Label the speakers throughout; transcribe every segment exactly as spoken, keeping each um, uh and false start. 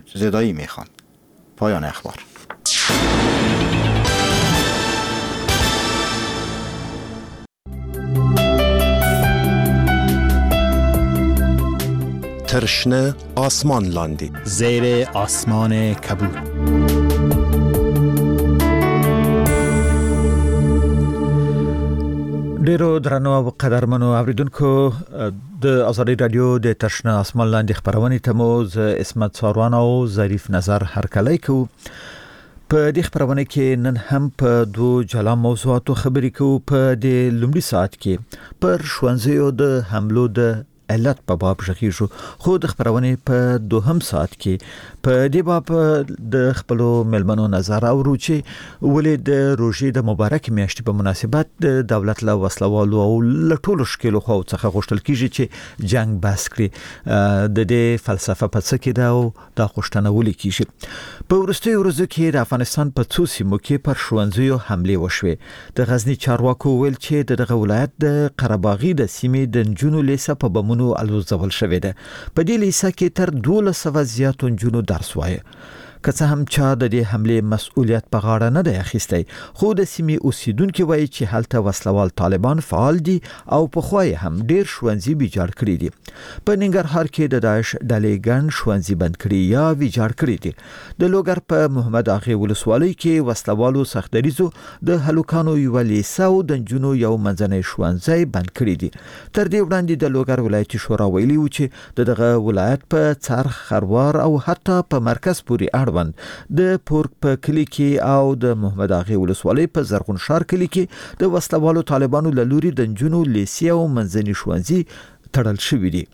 Speaker 1: زدایی میخواند. پایان اخبار.
Speaker 2: ترشنه آسمان لاندی
Speaker 3: زیر آسمان کبود. ډیرو درنو او قدرمنو اوریدونکو د آزادی رادیو د ترشنه آسمان لاندې خبرونه ته مو ز اسمت ساروان او ظریف نظر هرکلی کو. په دې خبرونه کې نن هم په دوه جلا موضوعاتو خبرې کوو. په دې لومړي ساعت کې پر ښوونځیو د حملو د علت په باب ژغیږو، خو د خبرونه په دوهم ساعت کې په دې باب د خپل ملمنو نظر اورو چې ولې د روژې د مبارک میاشتې په مناسبت د دولت له وسلوالو او لټولو شکلو خو څخه غوښتل کیږي چې جنگ بس کړي. د دې فلسفه په څه کې دا او د غوښتنه ولې کیږي. په ورستیو ورځو کې د افغانستان په څو سیمو کې پر ښوونځیو حمله وشوه. د غزنی چارواکو ویل چې د دغه ولایت د قرهباغي د سیمې د نجونو لیسه په بمونو الوزول شوې ده. په دې لیسه کې تر دولس سوه زیاتو نجونو درس وایي. که څه هم چا د دې حمله مسؤلیت په غاړه نه دی اخیستی، خو د سیمې اوسیدونکو وایي چې هلته وسلوال طالبان فعال دي او په خوای هم ډیر ښوونځي ویجاړ کړي دي. په ننګرهار کې د داعش ډلې ګڼ ښوونځي بند کړي یا ویجاړ کړي دي. د لوګر په محمد اغه ولسوالۍ کې وسلوالو سختریزو د هلوکانو یو لیسه او د نجونو یو منځنی ښوونځي بند کړي دي. تر دې وړاندې د لوګر ولایتي شورا ویلي و چې دغه ولایت په څرخ خروار او حتی په مرکز پورې د پورک په کلی کې او د محمد اغه ولسوالۍ په زرغون شار کلی کې د وسلوالو طالبانو له لوري د نجونو لیسې او منځني ښوونځي تړل شوي دي.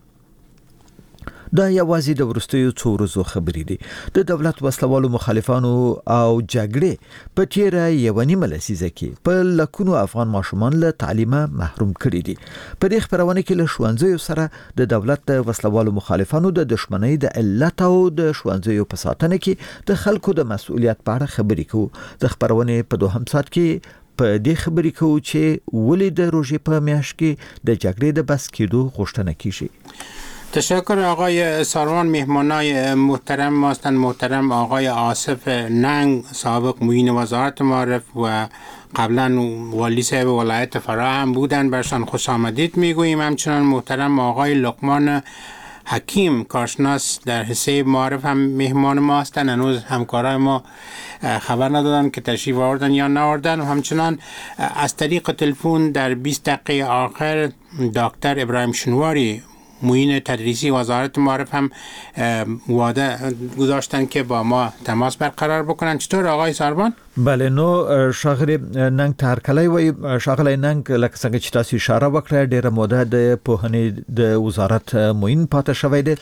Speaker 3: دا یوازې د ورستیو څو ورځو خبرې دي. د دولت وسلوالو مخالفانو او جګړې په تیره یو نیمه لسیزه کې په لکونو افغان ماشومان له تعلیمه محروم کړي دي. په دې خبرونه کې له ښوونځیو سره د دولت د وسلوالو مخالفانو د دښمنۍ د علت او د ښوونځیو په ساتنه کې د خلکو د مسؤلیت په اړه خبرې کوو. د خبرونه په دوهم ساعت کې په دې خبرې کوو چې ولې د روژې په میاشت کې د جګړې د بس کېدو غوښتنه کیږي.
Speaker 4: تشکر آقای ساروان. مهمانای محترم ما هستند. محترم آقای آصف ننگ، سابق معین وزارت معارف و قبلا والی صاحب ولایت فراه هم بودند، برشان خوش آمدید میگوییم. همچنان محترم آقای لقمان حکیم، کارشناس در حصه معارف هم مهمان ما هستند. هنوز همکارای ما خبر ندادن که تشریف آوردن یا نآوردن. و همچنان از طریق تلفن در بیست دقیقه آخر دکتر ابراهیم شنواری، معین تدریسی وزارت معارف، هم وعده گذاشتن که با ما تماس برقرار بکنن. چطور آقای ساروان؟
Speaker 3: بله، نو شاغلی ننګ تارکلای وای شاغلی ننګ لکه څنګه چې تاسو اشاره وکړه ډیره موده د پوهنې د وزارت معین پاتې شوی دی.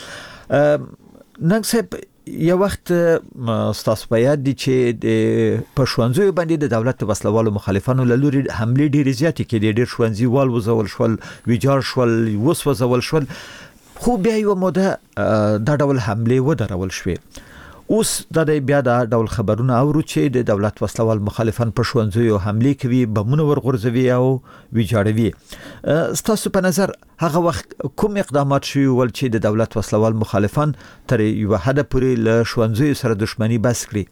Speaker 3: ننګ صاحب، یو وخت ستاسو په یاد دي چې د پښوونځیو باندې د دولت وسلوالو مخالفانو له لوري حمله ډېرې زیاتې کېدې. ډېر ښوونځي والوځول شول، ویجاړ شول، وسوځول شول، خو بیا یو موده دا ډول حمله ودرول شوې. اوس د بیا دا ډول خبرونه اورو چې د دولت وسلوال مخالفان په ښوونځیو حمله کوي، بمونه ورغورځوي او ویجاړوي. ستاسو په نظر هغه وخت کوم اقدامات شوي ول چې د دولت وسلوال مخالفان تر یو حد پورې له ښوونځیو سره دښمني بس کړي؟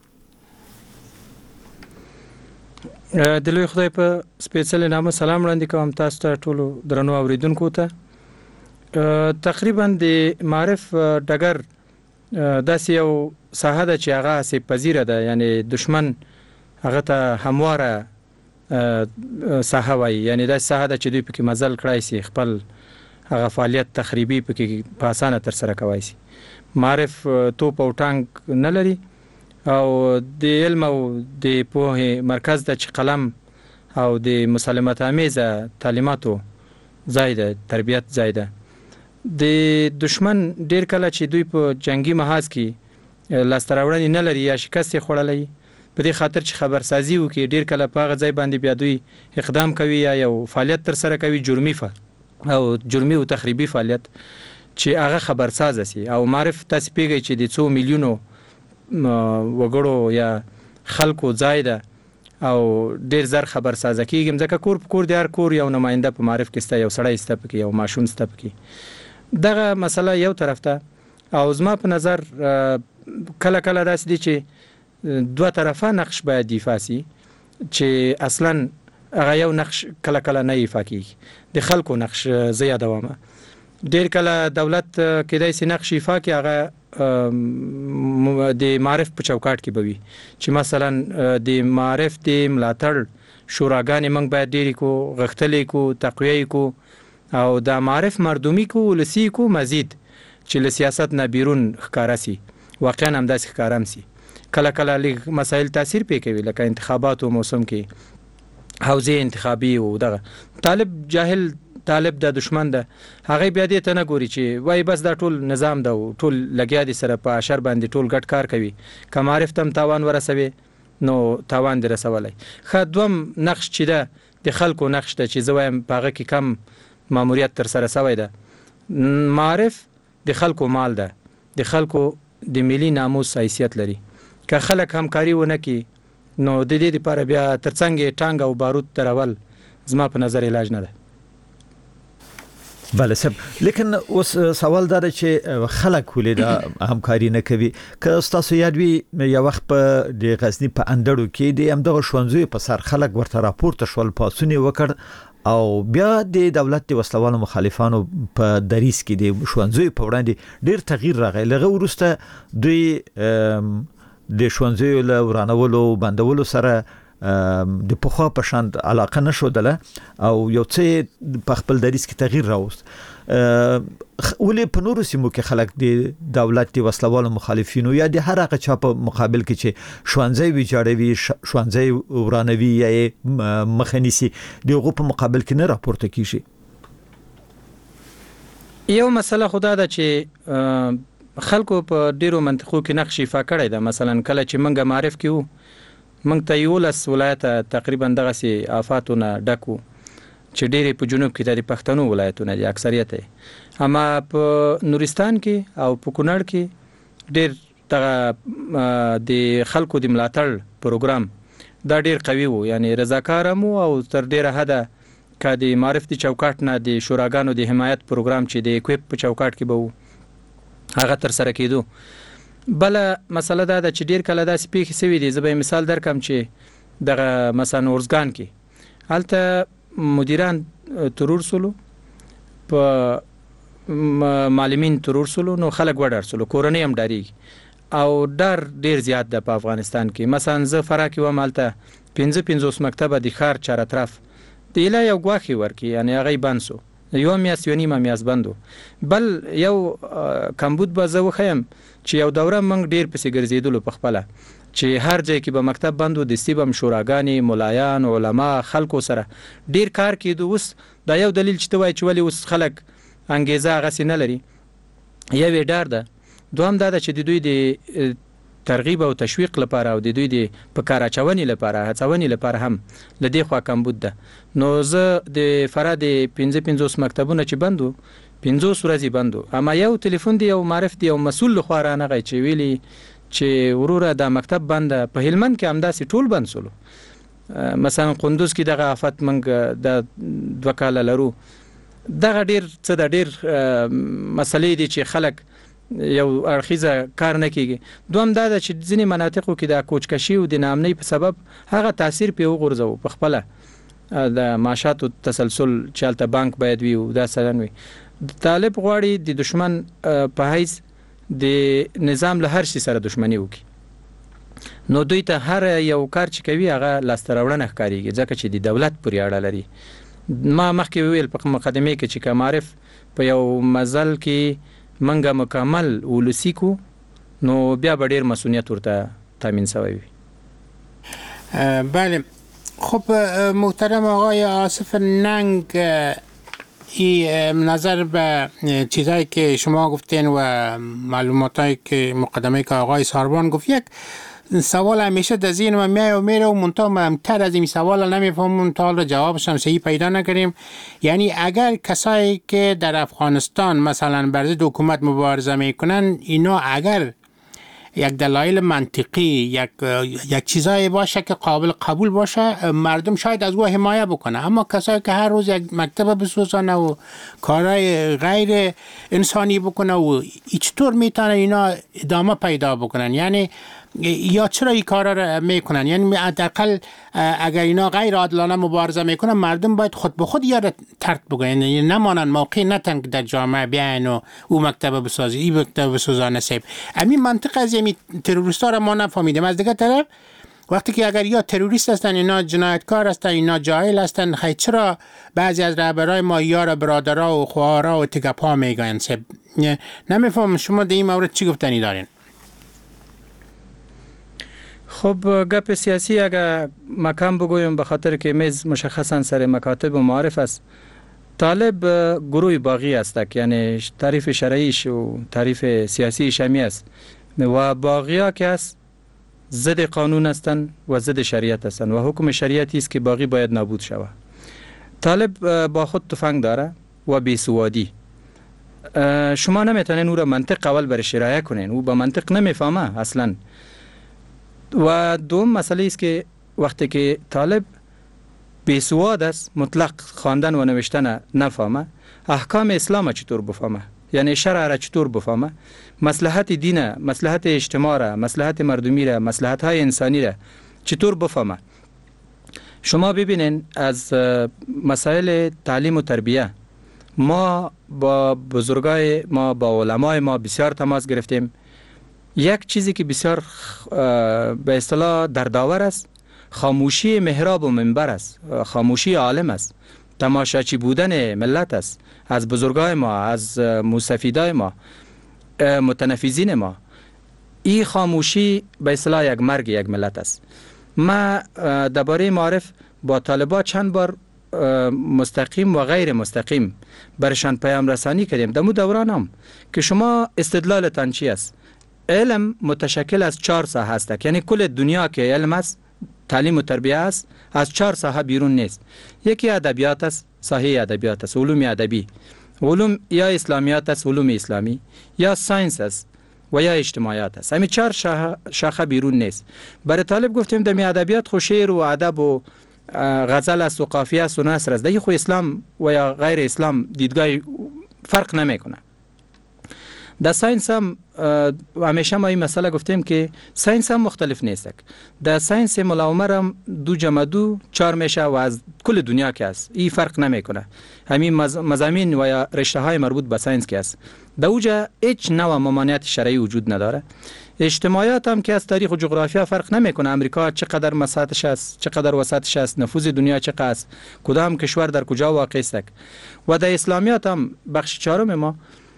Speaker 5: د لوی خدای په سپیڅلي نامه سلام وړاندې کوم تاسو ته ټولو درنو اوریدونکو ته. تقریبا د معرف ډګر داسې یو ساحه ده چې هغه سي پذیره ده، یعنی دشمن هغه ته همواره ساحه وایي. یعنی دا ساحه ده چې دوی پکې مزل کړای سي، خپل هغه فعالیت تخریبي پکې په اسانه تر سره کوي سي. معرف توپ او ټانک نه لري او د علم او د پوهې مرکز ده چې قلم او د مسالمت آمیزه تعلیماتو ځای ده، تربیت ځای ده. د دشمن ډیر کله چې دوی په جنگي محاذ کې لاسته راوړنې نه لري یا شکست یې خوړلی، په دې خاطر چې خبرسازي وکړي، ډیر کله په هغه ځای باندې بیا دوی اقدام کوي یا یو فعالیت تر سره کوي، جرمي ف او جرمي او تخریبي فعالیت چې هغه خبرساز سي. او معرف تاسو پیږئ چې د څو میلیونو وګړو یا خلکو ځای ده او ډیر زر خبرسازه کیږي. ځکه کور په کور د هر کور یو نماینده په معرف کې سته، یو سړی سته پکې، یو ماشوم سته پکې. دغه مسله یو طرف ته. او زما په نظر کله کله داسې دي چې دوه طرفه نقش باید دفاع سي چې اصلا هغه یو نقش کله کله نه ایفا کیږي د خلکو نقش زیاده وامه ډیر کله دولت کېدای سي نقش ایفا کی هغه د معرف په چوکاټ کې بوي چې مثلا د معرف د ملاتړ شوراګانې موږ باید ډیر کو غختلې کو تقویه کو او د معرف مردمی کو ولسی کو مزید چې له سیاست نه بیرون ښکارا سي واقعا هم داسې ښکارام سي کله کله لږ مسایل تاثیر پې کوي لکه انتخاباتو موسم کې حوزه انتخابي او دغه طالب جاهل طالب د دشمن ده هغه بیا دې ته نه ګوري چې وای بس دا ټول نظام ده ټول لګیا دي سره په اشر باندې ټول ګډ کار کوي که معرف تم تاوان ورسوي نو تاوان دې رسولای خو دوم نقش چې ده د خلکو نقش ده چې زه وایم په هغه کې کم ماموریت تر سره سوی ده معرف د خلکو مال ده د خلکو د ملي ناموس حیثیت لري که خلک همکاري ونه کړي نو د دې لپاره بیا ترڅنګ ټانګ او بارود درول زما په نظر علاج نه ده
Speaker 3: بله سب لیکن اوس سوال دا چې خلک ولې دا همکاري نه کوي که تاسو یاد وي یو وخت په د غزنی په اندړو کې د همدغه شونځوي په سر خلک ورته راپورته شول پاسونی وکړ او بیا د دولت د وسلوالو مخالفانو په دریس کې د شونځوي په وړاندې ډیر تغییر راغی لغه ورسته دوی د شونځوي له ورانولو بندولو سره د پخوا په شان علاقه نشودله او یو څه په خپل دریس کې تغییر راوست ولې په نورو سیمو کې خلک د دولت د وسلوالو مخالفینو یا د هر هغه چا په مقابل کې چې شوانځي ویجاړوي شوانځي ورانوي یا مخنیسي دغه په مقابل کې نه راپورته کیږي
Speaker 5: یو مسله خدا ده چې خلکو په ډیرو منطقو کې نقش ایفا کړی ده مثلا کله چې منګه معرف کیو منګ ته یو لس ولایت تقریبا دغه سي آفاتونه ډکو چې ډېری په جنوب کې د پښتنو ولایتونه دي اکثریت اما په نورستان کې او په کونړ کې ډېر دغه د خلکو د ملاتړ پروګرام دا ډېر قوي وو یعنی رضاکارمو او تر ډېره حده که د معرف د چوکاټ نه د شوراګانو د حمایت پروګرام چې د اکویپ په چوکاټ کې به وو هغه تر سره کېدو بل مسله دا ده چې ډیر کله داسې پیښې سوي دي زه به مثال درکم چې دغه مثلا اورزګان کې هلته مدیران ترور سولو په معلمین ترور سولو نو خلک وډار سولو کورنۍ هم ډاریږي او ډار ډیر زیات ده په افغانستان کې مثلا زه فرا کې وم هلته پنځه پنځوس مکتبه د ښار چار اطراف د ایله یو ګواښي ورکړي یعنې هغه یې بند سو یو میاست یو نیمه میاست بندو بل یو کمبود به زه وښیم چې یو دوره موږ ډیر پسې ګرځېدلو په خپله چې هر ځای کې به مکتب بند و دستي به هم شوراګانې ملایان علما خلکو سره ډیر کار کېدو اوس دا یو دلیل چې ته وایې چې ولې اوس خلک انګېزه هغسې نه لري یو یې ډار ده دوهم دا ده چې د دوی د ترغیب او تشویق لپاره او د دوی د په کار اچونې لپاره هڅونې لپاره هم له دې خوا کمبود ده نو زه د فرا د پنځه پنځوس مکتبونه چې بند وو پنځوس ورځې بند وو اما یو تلیفون دی یو معرف دی یو مسؤل لخوا رانغی چې ویلي چې وروره دا مکتب بند په هلمند کې همداسې ټول بند سولو مثلا قندوز کې دغه آفت موږ د دوه کاله لرو دغه ډیر څه د ډیر مسلې دي چې خلک یو اړخیزه کار نه کیږي دوم دا ده چې ځینې مناطقو کې د کوچکشي او د ناامنۍ په سبب هغه تاثیر پې وغورځو په خپله د معاشاتو تسلسل چې هلته بانک باید وي او دا سلن وي طالب غواړي د دشمن په حیث د نظام له هر شي سره دشمني وکړي نو دوی ته هر یو کار چې کوي هغه لاسته راوړنه ښکارېږي ځکه چې د دولت پورې اړه لري ما مخکې وویل په مقدمې کې چې که معرف په یو مزل کې منګه مکمل ولسی کو نو بیا به ډیر مسئولیت ورته تامین شوی وي
Speaker 4: بله خب محترم آقای آصف ننگ این نظر به چیزایی که شما گفتین و معلوماتایی که مقدمه که آقای ساروان گفت یک سوال همیشه در ذهن من میاد و میره و منتها مهمتر از این سوال نمیفهمم تا حالا جوابش هم صحیح پیدا نکردیم یعنی اگر کسایی که در افغانستان مثلا بر ضد حکومت مبارزه میکنن اینا اگر یک دلایل منطقی یک یک چیزایی باشه که قابل قبول باشه، مردم شاید از او حمایت بکنه. اما کسایی که هر روز یک مکتب بسوزانه و کارهای غیر انسانی بکنه و چطور میتونه اینا ادامه پیدا بکنن؟ یعنی یا چرا این کارا رو میکنن؟ یعنی حداقل اگر اینا غیر عادلانه مبارزه میکنن، مردم باید خود به خود یاد ترک بگن، یعنی نمانن موقع نتن در جامعه بیاین و او مکتب بسازی، این مکتب بسازانه سیب. همین منطق از این تروریستا رو ما نفهمیدیم. از دیگه طرف وقتی که اگر یا تروریست هستن، اینا جنایتکار هستن، اینا جاهل هستن، خیلی چرا بعضی از رهبرای ما یار برادرها و خواهرها و تگپا میگن سیب؟ نمیفهم شما در این مورد چی گفتنی دارین؟
Speaker 5: خب گپ سیاسی اگر مکم بگویم، به خاطر که میز مشخصا سر مکاتب و معارف است. طالب گروه باغی است، یعنی تعریف شرعیش و تعریف سیاسیش همی است و باغیا که است ضد قانون هستند و ضد شریعت هستند و حکم شریعتی است که باغی باید نابود شود. طالب با خود تفنگ داره و بیسوادی. شما نمیتونین او را منطق اول برش ارائه کنین، او با منطق نمیفهمه اصلا. و دوم مسئله است که وقتی که طالب بیسواد است، مطلق خواندن و نوشتن نفهمه، احکام اسلام چطور بفهمه؟ یعنی شرع را چطور بفهمه؟ مصلحت دین، مصلحت اجتماع را، مصلحت مردمی را، مصلحت های انسانی را چطور بفهمه؟ شما ببینین از مسائل تعلیم و تربیه ما با بزرگای ما، با علمای ما بسیار تماس گرفتیم. یک چیزی که بسیار به اصطلاح دردآور است، خاموشی محراب و منبر است، خاموشی عالم است، تماشاچی بودن ملت است، از بزرگای ما، از موسفیدای ما، متنفذین ما. این خاموشی به اصطلاح یک مرگ یک ملت است. ما درباره معارف با طالبات چند بار مستقیم و غیر مستقیم برشان پیام رسانی کردیم. در مو دوران هم که شما استدلالتان چی است؟ علم متشکل از چهار ساحه است، یعنی کل دنیا که علم است، تعلیم و تربیه است، از چهار ساحه بیرون نیست. یکی ادبیات است، ساحه ادبیات است، علوم ادبی، علوم یا اسلامیات است، علوم اسلامی، یا ساینس است و یا اجتماعیات است. همین چهار شاخه بیرون نیست. برای طالب گفتیم در ادبیات خو شعر و ادب و غزل است و قافیه است و نثر است. در خو اسلام و یا غیر اسلام دیدگاه فرق نمیکنه. در ساینس هم همیشه ما این مسئله گفتیم که ساینس هم مختلف نیست. در ساینس ملاومر هم دو جمع دو چهار میشه و از کل دنیا که است. این فرق نمیکنه. همین مضامین و یا رشته های مربوط به ساینس که است. در اوجا هیچ نوع ممانعت شرعی وجود نداره. اجتماعیات هم که از تاریخ و جغرافیا فرق نمیکنه. امریکا چقدر مساحتش است، چقدر وسعتش است، نفوذ دنیا چقدر است، کدام کشور در کجا واقع است. و در اسلامیات هم بخش چهارم ما،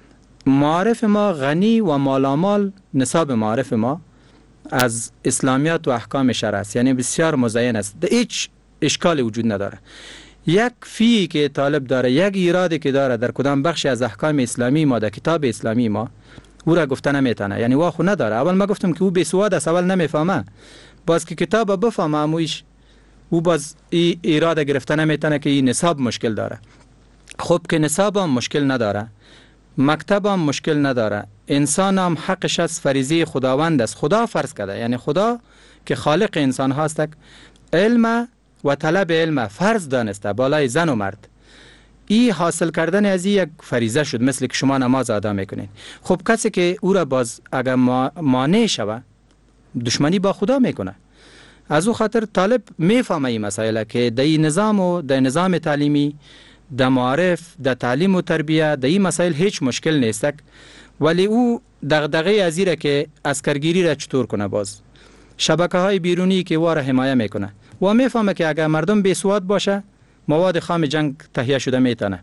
Speaker 5: معارف ما غنی و مالامال، نصاب معارف ما از اسلامیات و احکام شرع است، یعنی بسیار مزین است، در هیچ اشکالی وجود نداره. یک فی که طالب داره، یک ایرادی که داره در کدام بخشی از احکام اسلامی ما، در کتاب اسلامی ما، او را گفته نمیتونه، یعنی واخو نداره. اول ما گفتم که او بیسواد است، اول نمیفهمه، باز که کتاب بفهمه امویش او باز ای ایراد گرفته نمیتونه که این نصاب مشکل داره. خب که نصاب هم مشکل نداره، مکتب هم مشکل نداره، انسان هم حقش از فریضه خداوند است، خدا فرض کرده، یعنی خدا که خالق انسان هاست علم و طلب علم فرض دانسته بالای زن و مرد. ای حاصل کردن از یک فریضه شد، مثل که شما نماز ادا میکنین. خب کسی که او را باز اگر مانع شوه، دشمنی با خدا میکنه. از او خاطر طالب میفهمه این مسائل که در این نظام و در نظام تعلیمی، در معارف، در تعلیم و تربیه، در این مسائل هیچ مشکل نیست، ولی او دغدغه از ایره که عسکرگیری را چطور کنه، باز شبکه های بیرونی که واره حمایه میکنه و میفهمه که اگر مردم بیسواد باشه، مواد خام جنگ تهیه شده میتونه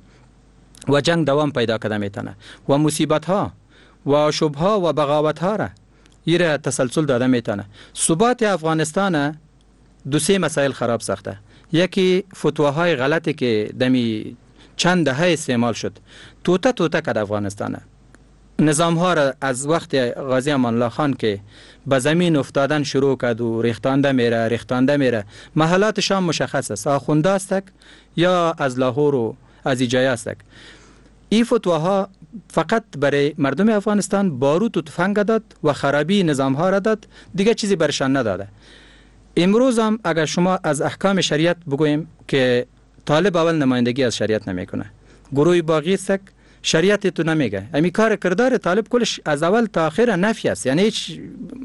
Speaker 5: و جنگ دوام پیدا کرده میتونه و مصیبت ها و شبه ها و بغاوت ها را ایره تسلسل داده میتونه. ثبات افغانستان دو سه مسائل خراب ساخته. یکی فتواهای غلطی که دمی چند دهه استعمال شد، توته توته کرد افغانستان. نظام ها را از وقت غازی امان الله خان که به زمین افتادن شروع کرد و ریختانده میره ریختانده میره، محلاتش هم مشخص است، آخونده است یا از لاهور و از ایجای است. این فتواها فقط برای مردم افغانستان باروت و تفنگ داد و خرابی نظام ها را داد، دیگه چیزی برشان نداده. امروز هم اگر شما از احکام شریعت بگوییم که طالب اول نمایندگی از شریعت نمیکنه، گروه باقی است شریعت تو نمیگه، امی کار کردار طالب کلش از اول تا آخر نفی است، یعنی هیچ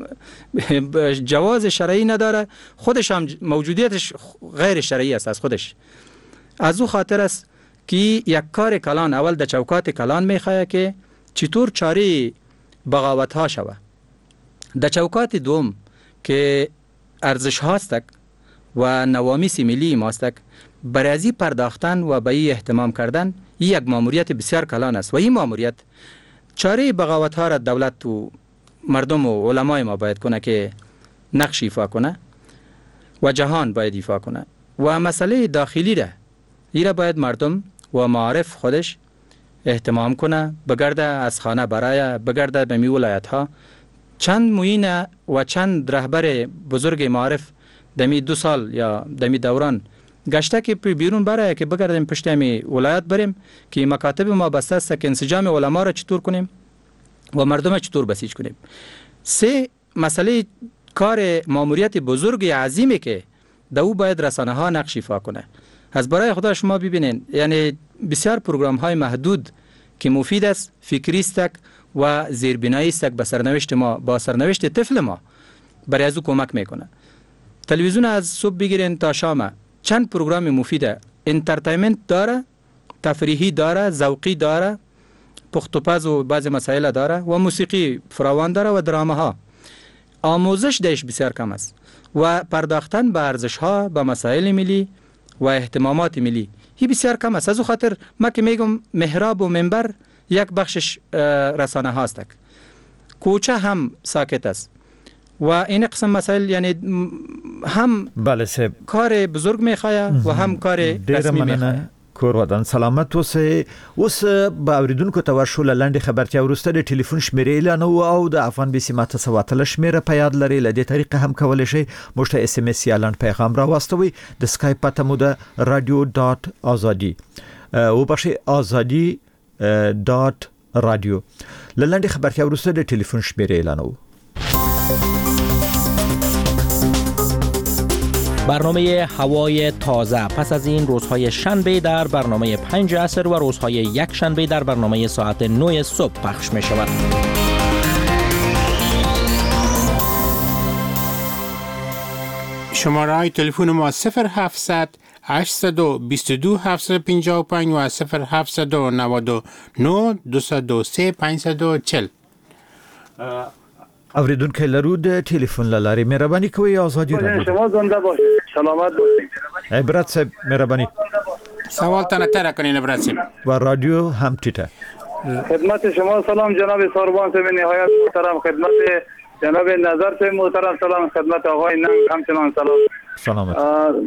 Speaker 5: جواز شرعی نداره، خودش هم موجودیتش غیر شرعی است از خودش. از او خاطر است که یک کار کلان اول در چوکات کلان میخواه که چطور چاره بغاوت ها شوه. در چوکات دوم که ارزش هاستک و نوامیس ملی ماستک، برای پرداختن و به این اهتمام کردن یک ماموریت بسیار کلان است و این ماموریت چاره بغاوت ها را دولت و مردم و علمای ما باید کنه که نقش ایفا کنه و جهان باید ایفا کنه و مسئله داخلی را ایره باید مردم و معارف خودش اهتمام کنه، بگرده از خانه برای بگرده به می ولایت ها. چند معین و چند رهبر بزرگ معارف دمی دو سال یا دمی دوران گشته که بیرون برای که بگردیم پشت همی ولایت بریم که مکاتب ما بسته است که انسجام علما را چطور کنیم و مردم را چطور بسیج کنیم. سه مسئله کار ماموریت بزرگ عظیمی که در او باید رسانه ها نقش ایفا کنه. از برای خدا شما ببینین، یعنی بسیار پروگرام های محدود که مفید است، فکری است و زیربنایی است به سرنوشت ما، با سرنوشت طفل ما برای از او کمک میکنه. تلویزیون از صبح بگیرین تا شام چند پروگرام مفیده، انترتینمنت داره، تفریحی داره، ذوقی داره، پخت و پز و بعضی مسائل داره و موسیقی فراوان داره و دراما ها. آموزش دهش بسیار کم است و پرداختن به ارزش ها، به مسائل ملی و اهتمامات ملی هی بسیار کم است. از او خاطر ما که میگم محراب و منبر یک بخشش رسانه هاست، کوچه هم ساکت است و این قسم مسائل یعنی هم
Speaker 3: بله سه
Speaker 5: کار بزرگ میخواه و هم کار رسمی میخواه.
Speaker 3: کور ودان سلامت اوسه. اوس به اوریدونکو ته ورشو لاندې خبرتیا ورسته د ټلیفون شمیرې اعلان او د افغان بي سي ماته سواتل شمیره په یاد لري. ل دې طریقه هم کولای شي موږ ته اس ام اس یا لاند پیغام را واستوي. د سکایپ پته مو د رادیو ډاټ ازادي او بشي ازادي ډاټ رادیو. لاندې خبرتیا ورسته د ټلیفون شمیرې اعلانو.
Speaker 6: برنامه هوای تازه پس از این روزهای شنبه در برنامه پنج عصر و روزهای یک شنبه در برنامه ساعت نه صبح پخش می شود.
Speaker 4: شماره های تلفن ما صفر هفتصد هشتصد و بیست و دو هفتصد و پنجاه و پنج و صفر هفتصد و نود و نه دویست و سه پانصد و چهل.
Speaker 3: اوریدونکو لرو د ټلیفون لارې مهرباني کوئ آزادي را
Speaker 7: شما زنده باشید، سلامت باشید.
Speaker 3: عبرت صاحب مهرباني
Speaker 4: سوال تنه تر کنین عبرت صاحب.
Speaker 3: و رادیو هم ټیټه
Speaker 7: خدمت شما سلام جناب ساربان صاحب نهایت محترم، خدمت جناب نظر صاحب محترم سلام، خدمت آقای ننگ همچنان سلام.
Speaker 3: سلامت.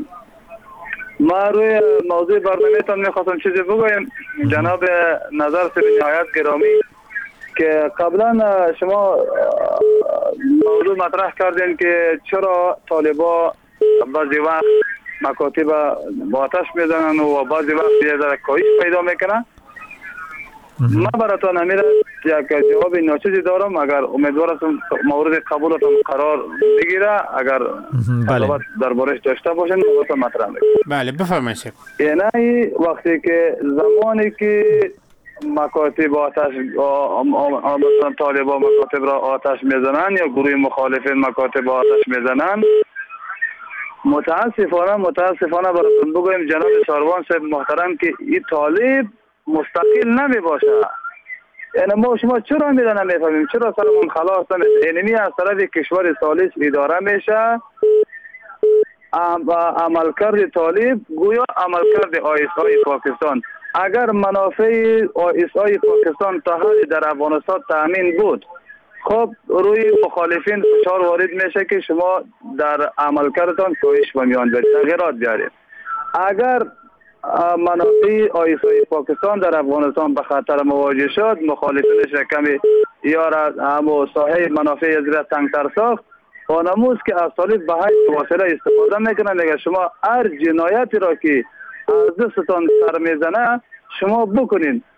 Speaker 7: ما روی موضوع برنامه‌تان می‌خواستم چیزی بگویم. جناب نظر صاحب نهایت گرامی که قبلا شما موضوع مطرح کردین که چرا طالبا بعضی وقت مکاتب با آتش میزنن و بعضی وقت یه ذره کاهش پیدا میکنن. من براتون امیر یک جواب ناچیزی دارم، اگر امیدوارم مورد قبولتون قرار بگیره، اگر صحبت دربارش داشته باشین براتون مطرح میکنم.
Speaker 4: بله بفرمایید.
Speaker 7: یعنی وقتی که زمانی که مکاتب آتش مثلا طالبان مکاتب را آتش میزنن یا گروه مخالفین مکاتب آتش میزنن، متاسفانه متاسفانه براتون بگویم جناب ساروان صاحب محترم که این طالب مستقل نمی باشه. یعنی ما شما چرا میره نمیفهمیم، چرا سرمون خلاص نمیشه. اینمی از طرف کشور ثالث اداره میشه، عملکرد طالب گویا عملکرد آی اس آی پاکستان. اگر منافع آی اس آی پاکستان تا حدی در افغانستان تامین بود، خب روی مخالفین فشار وارد میشه که شما در عملکردتان کاهش و میان بیارید، تغییرات بیارید. اگر منافع آی اس آی پاکستان در افغانستان به خطر مواجه شد، مخالفینش کمی یا را همو ساحه منافع از را تنگتر ساخت، آنموز که از طالب به حیث وسیله استفاده میکنن. اگر شما هر جنایتی را که از دستتان سر میزنه شما بکنین،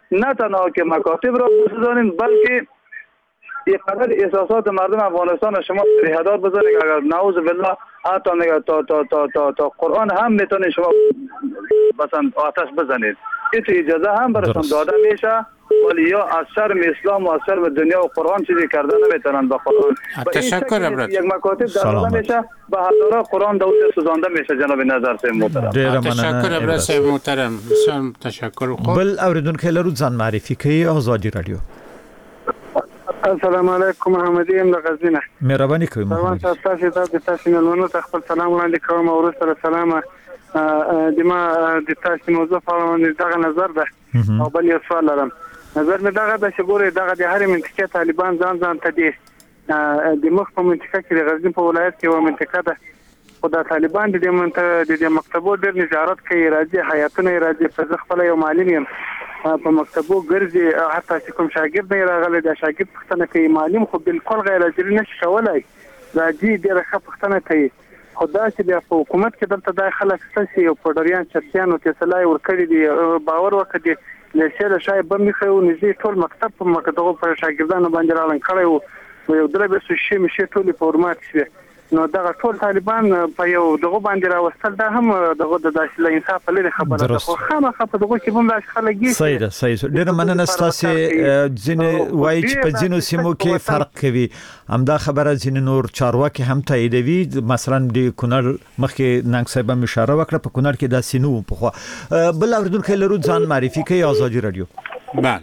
Speaker 7: نه تنها که مکاتب را بسوزانید بلکه یک قدر احساسات مردم افغانستان شما سرحدار بذارید اگر نعوذ بالله حتی نگه تا تا تا تا تا قرآن هم میتونه شما مثلا آتش بزنید. این اجازه هم براتون داده میشه ولی یا از شرم اسلام و از شرم دنیا و قرآن چیزی کرده نمیتونن با قرآن.
Speaker 4: تشکر ابراز.
Speaker 7: یک مکاتب داده میشه به هزاران قرآن داده سوزانده میشه جناب نظر صاحب محترم.
Speaker 4: تشکر ابراز صاحب محترم. بسیار تشکر. خوب
Speaker 3: بل اوریدونکو لرو ځان معرفي کوي آزادي رادیو.
Speaker 8: السلام علیکم محمدی ام غزنه.
Speaker 3: مهرباني کوي
Speaker 8: محمد. تاسو ته د تاسو نن خپل سلام وړاندې کوم او ورسره سلام د ما د تاسو موضوع په اړه دغه نظر ده او بل یو سوال لرم. نظر مې دغه د شګوري دغه د هرې منطقې طالبان ځان ځان ته دي د مخ په منطقه کې د غزنی په ولایت کې و منطقه ده خو د طالبان د منطقه د مکتبو ډېر نظارت کوي راځي حیاتونه راځي په خپل یو معلم یم په مکتبو ګرځي حتی چې کوم شاګرد نه راغلی د شاګرد پوښتنه کوي معلم خو بالکل غیر اجري نشي کولای راځي ډېره ښه پوښتنه کوي خو دا چې بیا په حکومت کې دلته دا خلک ستاسي او پډریان چرسیان او تسلای ورکړي دي باور وکړي لشه له شای بم خو نږدې ټول مکتب په مکتبو په شاګردانو باندې رالن کړی او یو درې به شي مشي ټول فورمات شي نو دا ټول طالبان په یو دغه باندې راوستل دا هم دغه د داسې انصاف لري خبره ده خو خامخا په دغه کې هم داسې خلک
Speaker 3: صحیح ده صحیح ډېر مننه ستاسو ځینې وایي چې په ځینو سیمو کې فرق کوي همدا خبره ځینې نور چارواکي هم تاییدوي مثلا د کونړ مخکې ننګ صاحب هم اشاره وکړه په کونړ کې داسې نو په خو بل اوریدونکو لرو ځان معرفي کوي آزادي رادیو.
Speaker 4: بله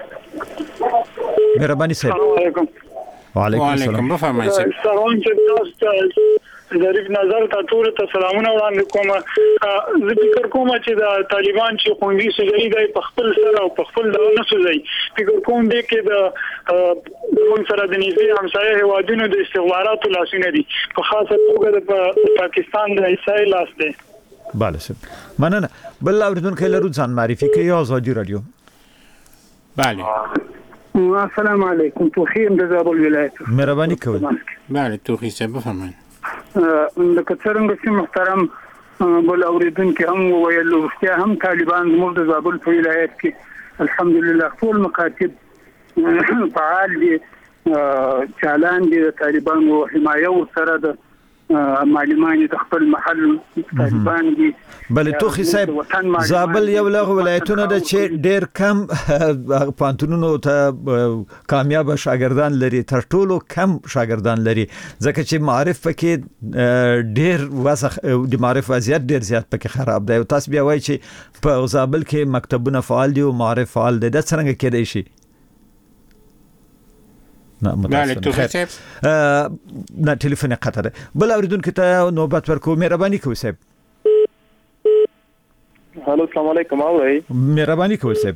Speaker 3: مهرباني صاحب.
Speaker 8: السلام علیکم.
Speaker 3: وعلیکم السلام.
Speaker 4: بفرمایئ.
Speaker 8: سلام چې تاسو ظریف نظر ته ټول ته سلامونه وړاندې کوم. زه فکر کوم چې د طالبان چې خوندي سوزي د په خپل سره او په خپل ډول نه سوزي فکر کوم دی کې د مون سره د نږدې همسایه هیوادونو د استخباراتو لاسونه دي په خاصه توګه د پاکستان د اسرائیل لاس دی.
Speaker 3: بله سر مننه. بل اوریدونکو لرو ځان معرفي کوي آزادي رادیو.
Speaker 4: بله
Speaker 8: السلام علیکم. توخیم د زابل ولایت.
Speaker 3: مهرباني کوي.
Speaker 4: بله توخی صاحب بفرمایئ.
Speaker 8: لکه څنګه چې محترم بل اوریدونکو هم ویل وختیا هم طالبان زموږ د زابل په ولایت کې الحمدلله ټول مکاتب فعال دي چالان دي د طالبانو حمایه سره د معلمان د خپل محل طالبان دي.
Speaker 3: بلې توخی صاحب زابل یو له ولایتونو ده چې ډېر کم پانتونونو ته کامیاب شاګردان لري تر ټولو کم شاګردان لري ځکه چې معارف پکې ډېر وسخ د معارف وضعیت ډېر زیات پکې خراب دی او تاسو بیا وایي چې په زابل کې مکتبونه فعال دي او معارف فعال دي دا څنګه کېدای شي؟ نه متاسفم. نه ټلیفون قطع ده. بل اوریدونکو ته نوبت ورکو. مهرباني کوئ صاحب.
Speaker 7: هلو السلام علیکم. اورئ؟
Speaker 3: مهرباني کوئ صاحب.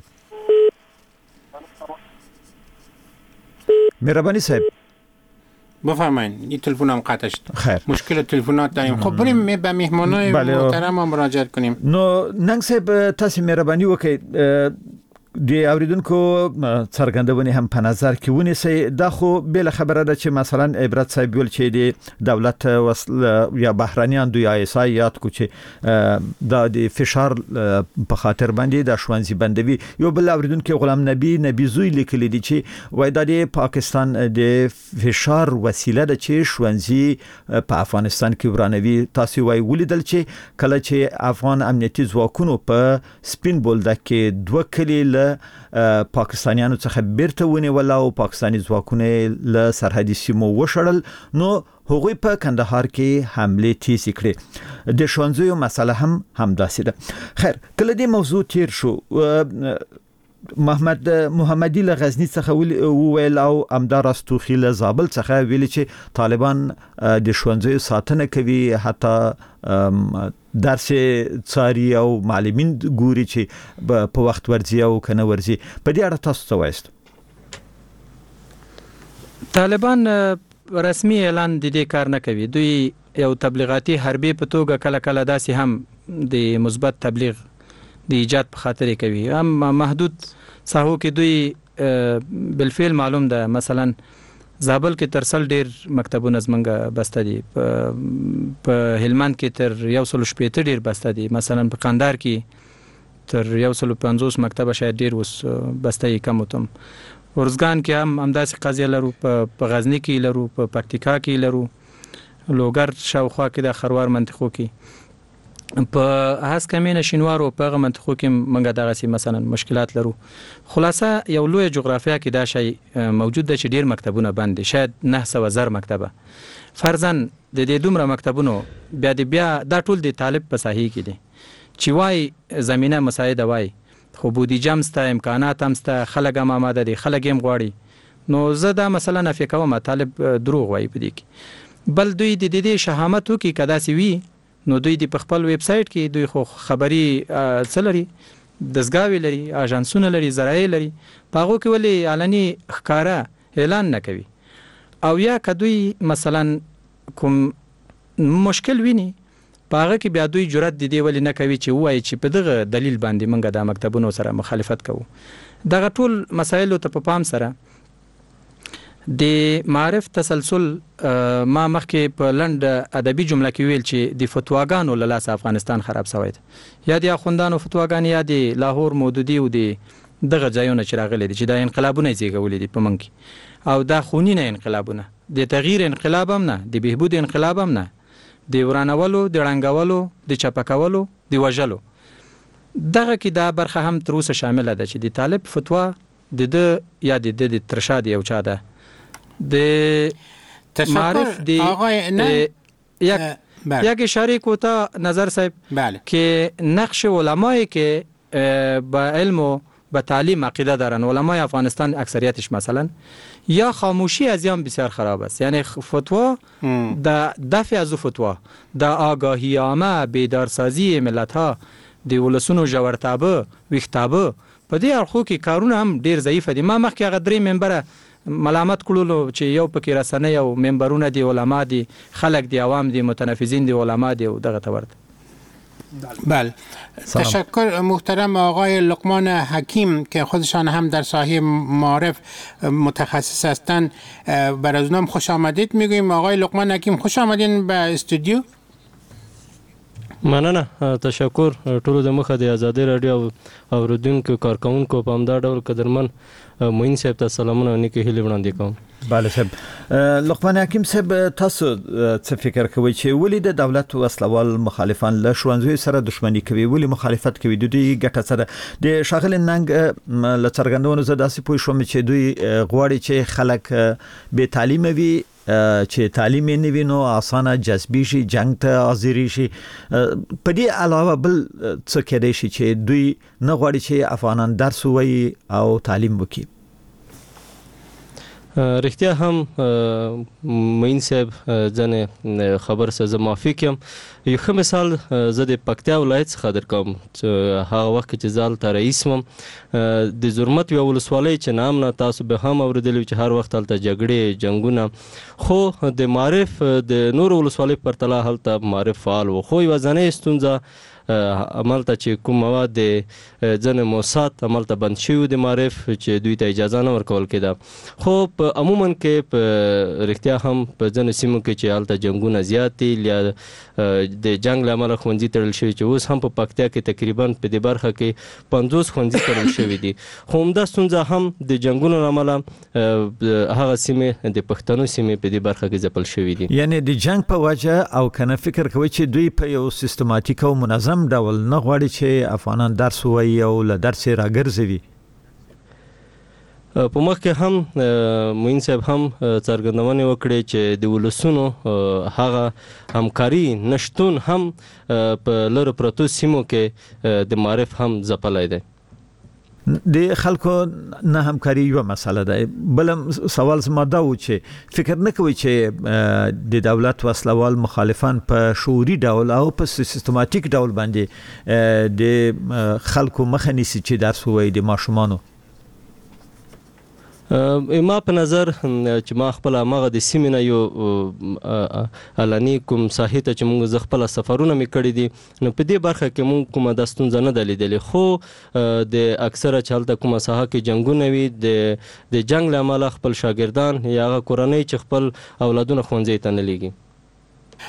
Speaker 3: مهرباني صاحب
Speaker 4: بفرمایید. این تلفن هم قطع شد.
Speaker 3: خیر.
Speaker 4: مشکل تلفنات داریم. خب بریم به مهمانای محترم هم مراجعه کنیم.
Speaker 3: نو ننګ صاحب تاسو مهرباني وکړئ د اوریدونکو څرګندونې هم په نظر کې ونیسئ. دا خو بل خبره ده چې مثلا عبرت صاحب ویل چې د دولت وصل یا بهرانيان دوی آی اس آی یاد کو چې د د فشار په خاطر باندې د شوانزي بندوي. یو بل اوریدونکو غلام نبی نبی زوی لیکلی دي چې وای د پاکستان د فشار وسیله ده چې شوانزي په افغانستان کې ورانوي. تاسو وای ولیدل چې کله چې افغان امنیتي ځواکونو په سپین بولدک کې دوه کلی پاکستانیانو څخه بیرته ونیول او پاکستاني ځواکونه له سرحدي سیمو وشړل نو هغوی په کندهار کې حمله تیز کړې. د شوانزیو مسله هم همداسې ده. خیر کله دې موضوع تیر شو محمد محمدی له غزنی څخه ویل او امدار استوخی له زابل څخه ویل چې طالبان د شوانزیو ساتنه کوي حتی درس څاری او معلمین ګوري چې په وخت ورځي او کنه ورځي. په دې اړه تاسو څه وایست؟
Speaker 5: طالبان رسمي اعلان د دې کار نه کوي. دوی یو تبلیغاتي حربي په توګه کله کله داسې هم د مثبت تبلیغ د ایجاد په خاطر کوي. هم محدود ساحو کې دوی بالفعل معلوم ده. مثلا زابل کې تر سل ډیر مکتبونه زمونږ بسته دي. په هلمند کې تر یو سل شپېته ډیر بسته دي. مثلا په قندهار کې تر یو سل پنځوس مکتبه شاید ډیر اوس بسته یې کم وتم. ورزګان کې هم همداسې قضیه لرو، په غزنی کې لرو، په پکتیکا کې لرو، لوګر شاوخوا کې د خروار منطقو کې، په هسکمینه شینوارو په هغه منطقو کې موږ دغسې مثلا مشکلات لرو. خلاصه یو لوی جغرافیه کې دا شی موجود ده چې ډیر مکتبونه بند دي، شاید نه سوه زر مکتبه. فرضاً د دې دومره مکتبونو بیا د بیا دا ټول د طالب په ساحې کې دي چې وای زمینه مساعده وای، خو بودیجه هم سته، امکانات هم سته، خلک هم آماده دي، خلک هم غواړي. نو زه دا مثلا نفي کوم طالب دروغ وایي په دې کې. بل دوی د دې شهامت وکړي که داسې وي نو دوی د په خپل ویب سایټ کې دوی خو خبري څه لري، دستګاوې لري، اژانسونه لري، ذرایع لري، په هغو کې ولې علني ښکاره اعلان نه کوي؟ او یا که دوی مثلا کوم مشکل ویني په هغه کې بیا دوی جرأت د دې ولې نه کوي چې ووایي چې په دغه دلیل باندې موږ د مکتبونو سره مخالفت کوو. دغه ټول مسایلو ته په پام سره د معرف تسلسل ما مخکې په لنډ ادبي جمله کې ویل چې د فتواګانو له لاسه افغانستان خراب شوی دی، یا د اخوندانو فتواګانې یا د لاهور مودودي او د دغه ځایونه چې راغلي دي چې دا انقلابونه یې زېږولي دي په موږ کې، او دا خونینه انقلابونه، د تغییر انقلاب هم نه، د بهبود انقلاب هم نه، د ورانولو، د ړنګولو، د چپکولو، د وژلو. دغه کې دا برخه هم تر اوسه شامله ده چې د طالب فتوا د ده یا د ده د ترشا د یو چا ده. د معرف د یک یک اشاره کوتا نظر صاحب که نقش علمایی که با علم و به تعلیم عقیده دارن، علمای افغانستان اکثریتش مثلا یا خاموشی از یان بسیار خراب است. یعنی فتوا در دفع از فتوا، در آگاهی عامه، بیدارسازی ملت ها، د ولسونو ژورتابه، ویښتابه، په دې اړخو کې کارونه هم ډیر ضعیفه دي. ما مخکې هغه درې ممبره ملامت کړلو چې یو پکې رسنۍ او ممبرونه دي، علما دي، خلک دي، عوام دي، متنفذین دي، علما دي او دغه ته ورته.
Speaker 4: بله، تشکر محترم آقای لقمان حکیم که خودشان هم در ساحه معارف متخصص هستند. بر از اونم خوش آمدید میگویم. آقای لقمان حکیم خوش آمدین به استودیو.
Speaker 9: مننه، تشکر. ټولو د مخه د آزادۍ راډیو اوریدونکو کارکونکو په همدا ډول قدرمن معین صاحب ته سلامونه او نیکې هیلې وړاندې کوم.
Speaker 3: بله صاحب. لقمان حکیم صاحب، تاسو څه فکر کوئ چې ولې د دولت وسلوال مخالفان له ښوونځیو سره دښمني کوي، ولې مخالفت کوي، د دوی ګټه څه ده؟ د ښاغلي ننګ له څرګندونو زه داسې پوه شوم چې دوی غواړي چې خلک بې تعلیمه وي، چې تعلیم یې نه وي نو اسانه جذبي شي، جنگ ته حاضري شي. په دې علاوه بل څه کېدای شي چې دوی نه غواړي چې افغانان درس ووایي او تعلیم وکړي؟
Speaker 9: رښتیا هم معین صاحب ځنې خبر سره زه موافق یم. یو ښه مثال زه د پکتیا ولایت څخه درکوم. هغه وخت چې زه هلته رئیس وم، د زرمت یوه ولسوالۍ چې نام نه تاسو به هم اورېدلی چې هر وخت هلته جګړې، جنګونه، خو د معرف د نورو ولسوالیو په پرتله هلته معرف فعال و. خو یوه ځانۍ ستونزه عملته چې کوم مواد د ځینې موسسات عملته بند شوي د معرف چې دوی ته اجازه نه ورکول کېده. خو په عموما کې په رښتیا هم په ځینو سیمو کې چې هلته جنګونه زیات دي یا د جنګ له امله ښوونځي تړل شوي، چې اوس هم په پکتیا کې تقریبا په دې برخه کې پنځوس ښوونځي تړل شوي دي. خو همدا ستونزه هم د جنګونو له امله هغه سیمې د پښتنو سیمې په دې برخه کې ځپل شوي دي.
Speaker 3: یعنی د جنګ په وجه او کنه فکر کوي چې دوی په یو سیستماتیک او منظم ډول نه غواړي چې افغانان درس ووایي او له درس یې راګرځوي؟
Speaker 9: په مخ کې هم معین صاحب هم څرګندونې وکړې چې د ولسونو هغه همکاري نشتون هم په لرو پرتو سیمو کې د معرف هم ځپلی دی.
Speaker 3: د خلکو نه همکاري یو مسله ده. بل سوال زما دا و چې فکر نه کوي چې د دولت وسلوال مخالفان په شعوري ډول او په سیستماتیک ډول باندې د خلکو مخه نیسي چې درس ووایي د ماشومانو؟
Speaker 9: ما په نظر چې ما خپل هغه د سیمې نه یو علني کوم ساحې ته چې موږ زه خپله سفرونه مې کړي دي، نو په دې برخه کې موږ کومه دا ستونزه نه ده لیدلې. خو د اکثره چې هلته کومه ساحه کې جنګونه وي، د د جنګ له امله خپل شاګردان یا هغه کورنۍ چې خپل اولادونه ښوونځي ته نه لیږي.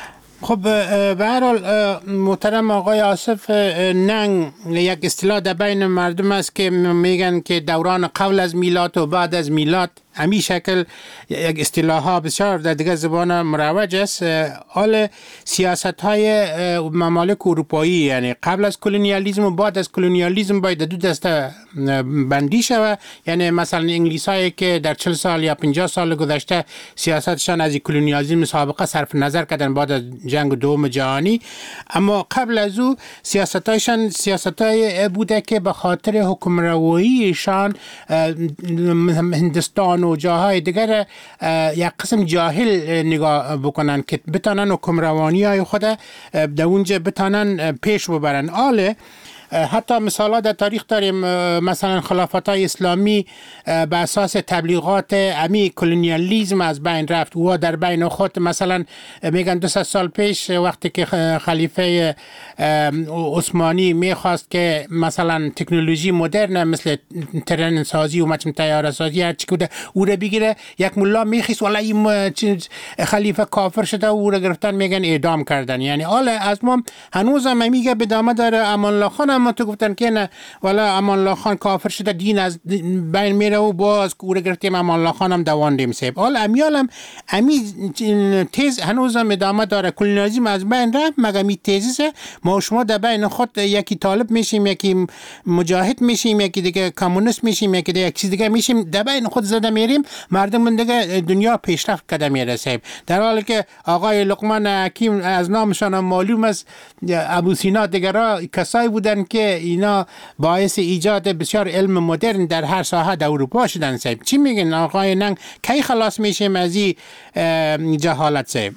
Speaker 4: خب به هر حال محترم آقای آصف، ننگ یک اصطلاح در بین مردم است که میگن که دوران قبل از میلاد و بعد از میلاد همین شکل یک اصطلاح ها بسیار در دیگر زبان مروج است. حال سیاست های ممالک اروپایی، یعنی قبل از کلونیالیسم و بعد از کلونیالیسم باید دو دسته بندی شود. یعنی مثلا انگلیس هایی که در چهل سال یا پنجاه سال گذشته سیاستشان از کلونیالیسم سابقه صرف نظر کردن بعد از جنگ دوم جهانی، اما قبل از او سیاست هایشان سیاست های بوده که به خاطر حکمرواییشان هندوستان و جاهای دیگر یک قسم جاهل نگاه بکنن که بتانن حکمروانی های خود در اونجا بتانن پیش ببرن. آله حتی مثالا در تاریخ داریم، مثلا خلافت های اسلامی به اساس تبلیغات امی کلونیالیسم از بین رفت و در بین خود مثلا میگن دویست سال پیش وقتی که خلیفه عثمانی میخواست که مثلا تکنولوژی مدرن مثل ترن سازی و مچم طیاره سازی هر چی بوده او را بگیره، یک ملا میخیست والا این خلیفه کافر شده و او را گرفتن میگن اعدام کردن. یعنی آله از ما هنوزم میگه به دامه داره امان الله خان، اما تو گفتن که نه والا امان الله خان کافر شده دین از بین میره و باز او را گرفتیم امان الله خان هم دواندیم سیب. حالا امیالم امی تیز هنوزم ادامه داره، کلونیالیسم از بین رفت مگه می تیزه ما شما در بین خود یکی طالب میشیم، یکی مجاهد میشیم، یکی دیگه کمونیست میشیم، یکی دیگه یک چیز دیگه میشیم، در بین خود زده میریم، مردم دیگه دنیا پیشرفت کرده میره سیب. در حالی که آقای لقمان حکیم از نامشان معلوم است ابو سینا دیگرها کسایی بودن که اینا باعث ایجاد بسیار علم مدرن در هر ساحه در اروپا شدن سیب. چی میگن آقای ننگ کی خلاص میشیم از این جهالت سیب؟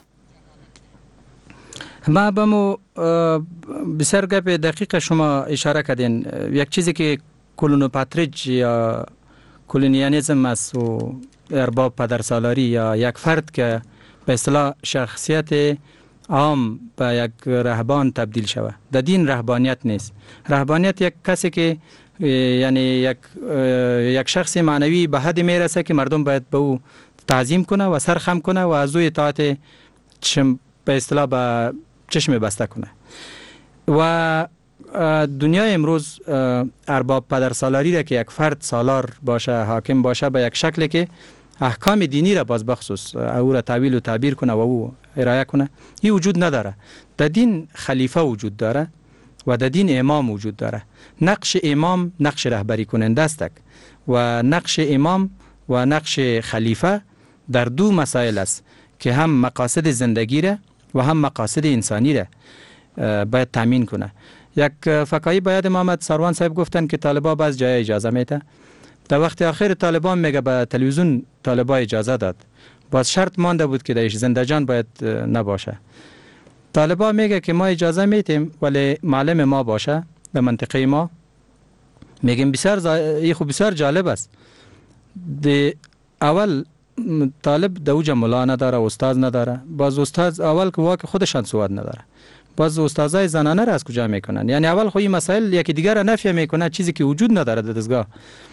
Speaker 5: ما بمو بسیار گپ دقیق شما اشاره کردین. یک چیزی که کلونوپاتریج یا کلونیانیزم است و ارباب پدرسالاری یا یک فرد که به اصطلاح شخصیت عام به یک رهبان تبدیل شود، در دین رهبانیت نیست. رهبانیت یک کسی که یعنی یک یک شخص معنوی به حد میرسه که مردم باید به او تعظیم کنه و سرخم کنه و از او اطاعت چشم به اصطلاح به چشم بسته کنه. و دنیای امروز ارباب پدرسالاری را که یک فرد سالار باشه، حاکم باشه، به یک شکلی که احکام دینی را باز بخصوص او را تعویل و تعبیر کنه و او ارائه کنه، این وجود نداره. در دین خلیفه وجود داره و در دین امام وجود داره. نقش امام نقش رهبری کننده است و نقش امام و نقش خلیفه در دو مسائل است که هم مقاصد زندگی را و هم مقاصد انسانی را باید تامین کنه. یک فکایی باید محمد سروان صاحب گفتن که طالبا باز جای اجازه میده. در وقت آخر طالبان میگه به تلویزیون طالبا اجازه داد، باز شرط مانده بود که درش زنده جان باید نباشه. طالبا میگه که ما اجازه میتیم ولی معلم ما باشه در منطقه ما. میگیم بسیار زا... این خوب بسیار جالب است. دی اول طالب دوجه ملا نداره، استاد نداره، باز استاد اول که واقع خودشان سواد نداره، باز استادای زنانه را از کجا میکنن؟ یعنی اول خو این مسائل یکی دیگر را نفی میکنه، چیزی که وجود نداره در دستگاه.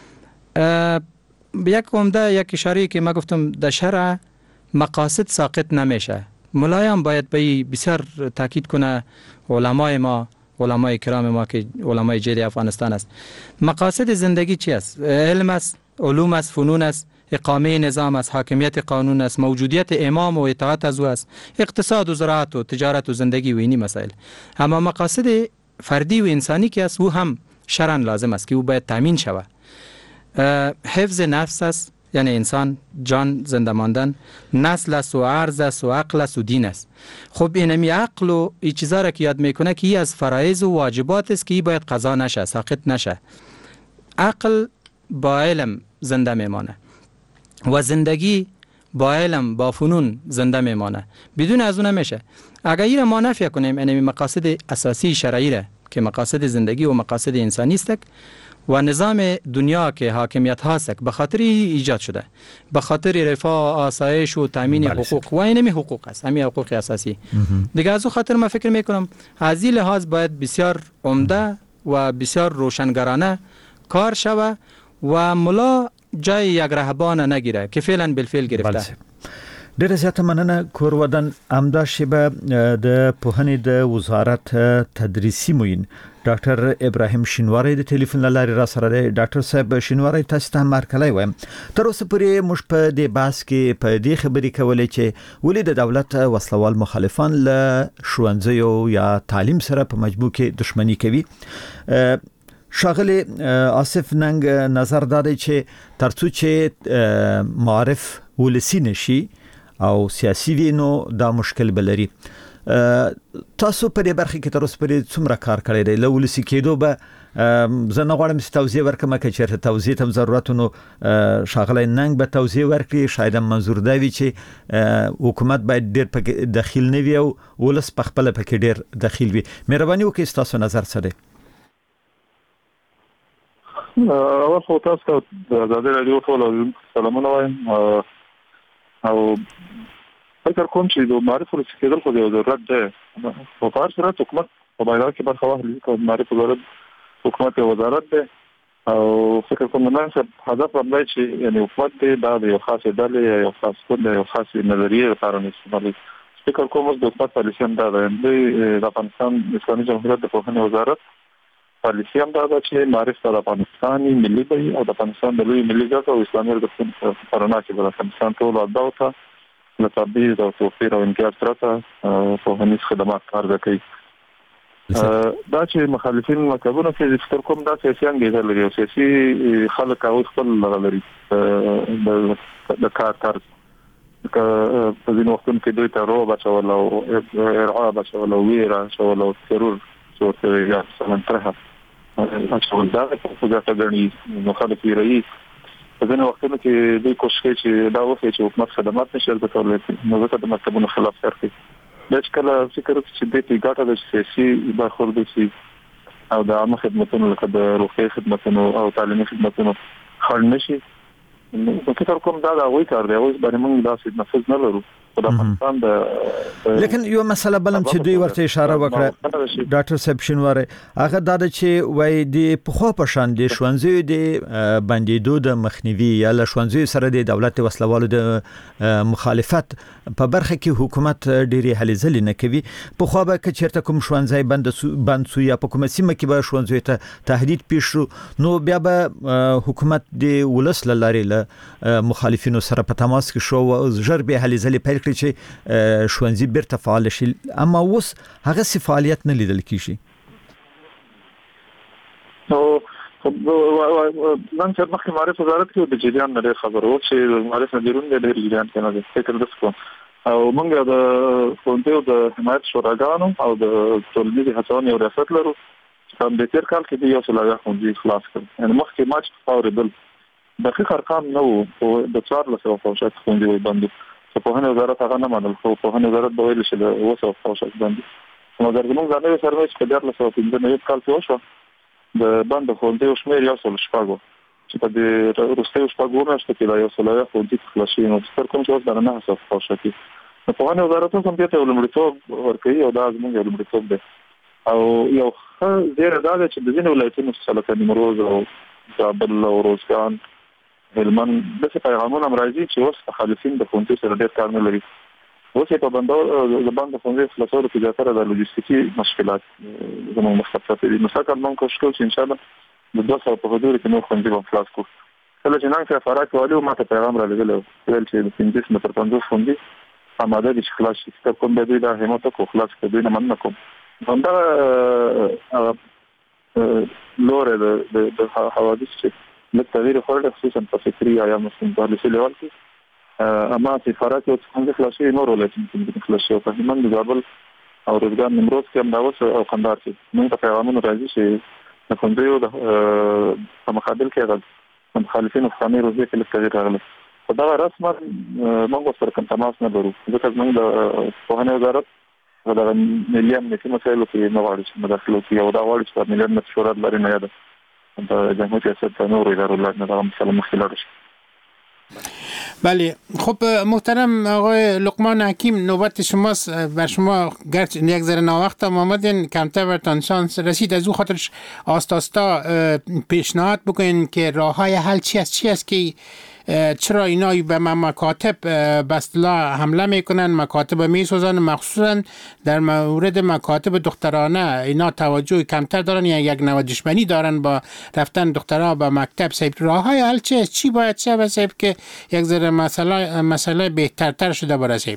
Speaker 5: یک عمده یک اشاره که ما گفتم در شرع مقاصد ساقط نمیشه. ملایان باید به بسیار تاکید کنه، علمای ما، علمای کرام ما که علمای جدی افغانستان است. مقاصد زندگی چی است؟ علم است، علوم است، فنون است، اقامه نظام است، حاکمیت قانون است، موجودیت امام و اطاعت از او است، اقتصاد و زراعت و تجارت و زندگی و اینی مسائل. اما مقاصد فردی و انسانی که است او هم شرعاً لازم است که او باید تامین شود. حفظ نفس است، یعنی انسان جان زنده ماندن، نسل است و عرض است و عقل است و دین است. خب اینمی عقل و این چیزا را که یاد میکنه که ای از فرایض و واجبات است که ای باید قضا نشه، ساقط نشه. عقل با علم زنده میمانه و زندگی با علم با فنون زنده میمانه، بدون از اون نمیشه. اگر این را ما نفی کنیم اینمی مقاصد اساسی شرعی را که مقاصد زندگی و مقاصد انسانی است و نظام دنیا که حاکمیت هاست به خاطر ایجاد شده، به خاطر رفاه، آسایش و تامین حقوق و اینمی حقوق است، همین حقوق اساسی دیگه. از اون خاطر من فکر میکنم از این لحاظ باید بسیار عمده و بسیار روشنگرانه کار شوه و ملا جای یک رهبان نگیره که فعلا بالفعل گرفته.
Speaker 3: ډېر زیاته مننه کور ودان امدا شبه د پوهنې د وزارت تدریسي موین ډاکټر ابراهیم شینواری د ټلیفون لارې را سره دی. ډاکټر صاحب شینواری تاسو ته مرکلای وایم تر اوسه پورې موږ په دې باس کې په دې خبرې کولې چې ولې د دولت وسلوال مخالفان له ښوونځیو یا تعلیم سره په مجموع کې دښمنی کوي. شاغلی آصف ننګ نظر دادی چې ترڅو چې معرف ولسی نشي او سیاسي وي نو دا مشکل بلري. تاسو په دې برخه کې تر اوسه پورې څومره کار کړی دی؟ له ولسی کېدو به زه نه غواړم چې توضیح ورکړم که چېرته توضیح ته ضرورت نو ښاغلی ننګ به توضیح ورکړي. شاید منظور دا وي چې حکومت باید ډېر پکې دخیل نه وي او ولس پخپله پکې ډېر دخیل وي. مهرباني وکړئ ستاسو نظر څه دی؟
Speaker 10: اول خو تاسو ته د ازادي راډیو ټول سلامونه وایم او فکر کوم چې د معرفت ورسې کېدل خو د ضرورت دی. په کار سره حکومت په بایلار کې برخه واخلي چې معرفت وزارت حکومت یو وزارت دی او فکر کوم نه چې هدف همدا چې یعنی حکومت دی دا د یو خاص ډلې یو خاص کول یو خاص نظریه لپاره نه استعمالوي. فکر کوم چې د حکومت پالیسي هم دا ده د افغانستان اسلامي جمهوریت د پوهنې وزارت پالیسي هم دا ده چې معرفت د افغانستاني ملي دی او د افغانستان د لوی ملي ګټو او اسلامي ارزښتونو په رڼا کې د افغانستان ټول اعضاو ته له تبعیض او توفیر او امتیاز پرته پوهنیز خدمات کار کوي. دا چې مخالفین مکتبونه کې فکر کوم دا سیاسي انګیزه لري او سیاسي خلک او خپل لري د کار طرز که په ځینو وختونو کې دوی ته روب اچول او ارعاب اچول او ویره اچول او ترور څورته یا سمنترها اچول دا په ځکه غني مخالف رئیس په ځینو وختونو کې دوی کوشش کوي چې دا وخت چې حکومت خدمات نشي ورکولای نو ځکه د مکتبونو خلاف کار کوي. دا چې کله فکر وکړي چې د دې ګټه د سیاسي برخورد شي او د عامه خدماتو لکه د روغتي خدماتو او تعلیمي خدماتو خل نشي نو فکر کوم دا د وای کار دی. اوس باندې موږ داسې نفوذ نه لرو په افغانستان د
Speaker 3: لیکن یو مسله بلم چې دوی ورته اشاره وکړه ډاکټر صاحب شینواری هغه دا چې وای د پخوا په شان د ښوونځیو د بندیدو د مخنیوي یا له ښوونځیو سره د دولت وسلوالو د مخالفت په برخه کې حکومت ډېری هلې ځلې نه کوي. پخوا به که چېرته کوم ښوونځی بند سو بند سو یا په کومه سیمه کې به ښوونځیو ته تهدید پیښ شو نو بیا به حکومت د ولس له لارې له مخالفینو سره په تماس کې شو او ژر به هلې ځلې پیل کړي چې ښوونځي بیرته فعال شي. اما اوس هغه سی فعالیت نه لیدل کیږي.
Speaker 10: نو نن چې مخکې معرفت وزارت کې د جریان نه خبرو چې معرفت مدیرون د ډېر جریان کې نه فکر دسکو او موږ د ښوونځیو د حمایت شوراګانو او د ټولنیزې هڅونې او ریاست لرو چې په دې تیر کال کې د یو څو لږه ښوونځي خلاص کړ. یعنې مخکې ماچ فورېدل دقیق ارقام نه وو د څوارلس سوه فوشات ښوونځي باندې چې په هغه وزارت هغه نه منل خو په هغه وزارت به ویل چې د وسو فوشات باندې نو درځم موږ نه سره چې په ډېر لسو په دې کال کې وشو د باندې ښوونځي شمیر یو څو شپږو چې په دې روسي شپږو نه شته چې یو څو لږه ښوونځي خلاصي نو تر کوم چې اوس دا نه هڅه فوشات نو په هغه وزارت هم ته ولومړیتوب ورکوي او دا زموږ ولومړیتوب دی او یو ښه زیره دا چې د ځینو ولایتونو څخه نیمروز او کابل او روزګان هلمند دغه پیغامونه مرাজি چې اوس مخالفین د ښوونځي سره ډېر کار نه لري. اوس په بندو د باندې ښوونځي خلاصولو کې زیاتره د لوجستیکي مشکلات زموږ مختص دي. نو څنګه موږ کوشش کوو چې ان شاء الله د دوه سوه په حدود کې نو ښوونځي په خلاص کړو. کله چې نن څه فرق والو ماته پیغام را لګل ویل چې د پنځه متر پنځه ښوونځي اماده دي چې خلاص شي. کوم به دوی د همت کو خلاص کړي نه من کوم همدا لور د د حوادث چې لکه تغییر خورده خصوصا په فکري یا مسلم پالیسي لیول کې اما سفارت او څنګه خلاصي نور ولایتونو کې خلاصي او په هلمند کابل او روزګان نیمروز کې هم دا اوس او قندهار کې موږ په پیغامونو راځي چې د ښوونځیو د مقابل کې د مخالفینو خامي روزي کې لکه تغییر راغلی خو دا رسما موږ سره کوم تماس نه لرو ځکه موږ د پوهنې وزارت د ملي امنیتي مسایلو کې نه غواړي چې مداخله وکړي او دا غواړي چې ملي امنیت شورا لري نه یاده د جمهوریت ریاست نور ادارو لرنه دا مسئله مخالفه شد.
Speaker 4: بله خب محترم آقای لقمان حکیم نوبت شماست. بر شما گرچه یک ذره ناوقت آمدین کمتر برتان شانس رسید از او خاطرش آستاستا پیشنهاد بکنین که راه های حل چی است چی است که چرا اینا به مکاتب به اصطلاح حمله میکنن، مکاتب میسوزن، مخصوصا در مورد مکاتب دخترانه اینا توجه کمتر دارن یا یک نوع دشمنی دارن با رفتن دخترها به مکتب. سیب راه های حل چه چی باید چه و سیب که یک ذره مسئله مسئله بهترتر شده برسیم؟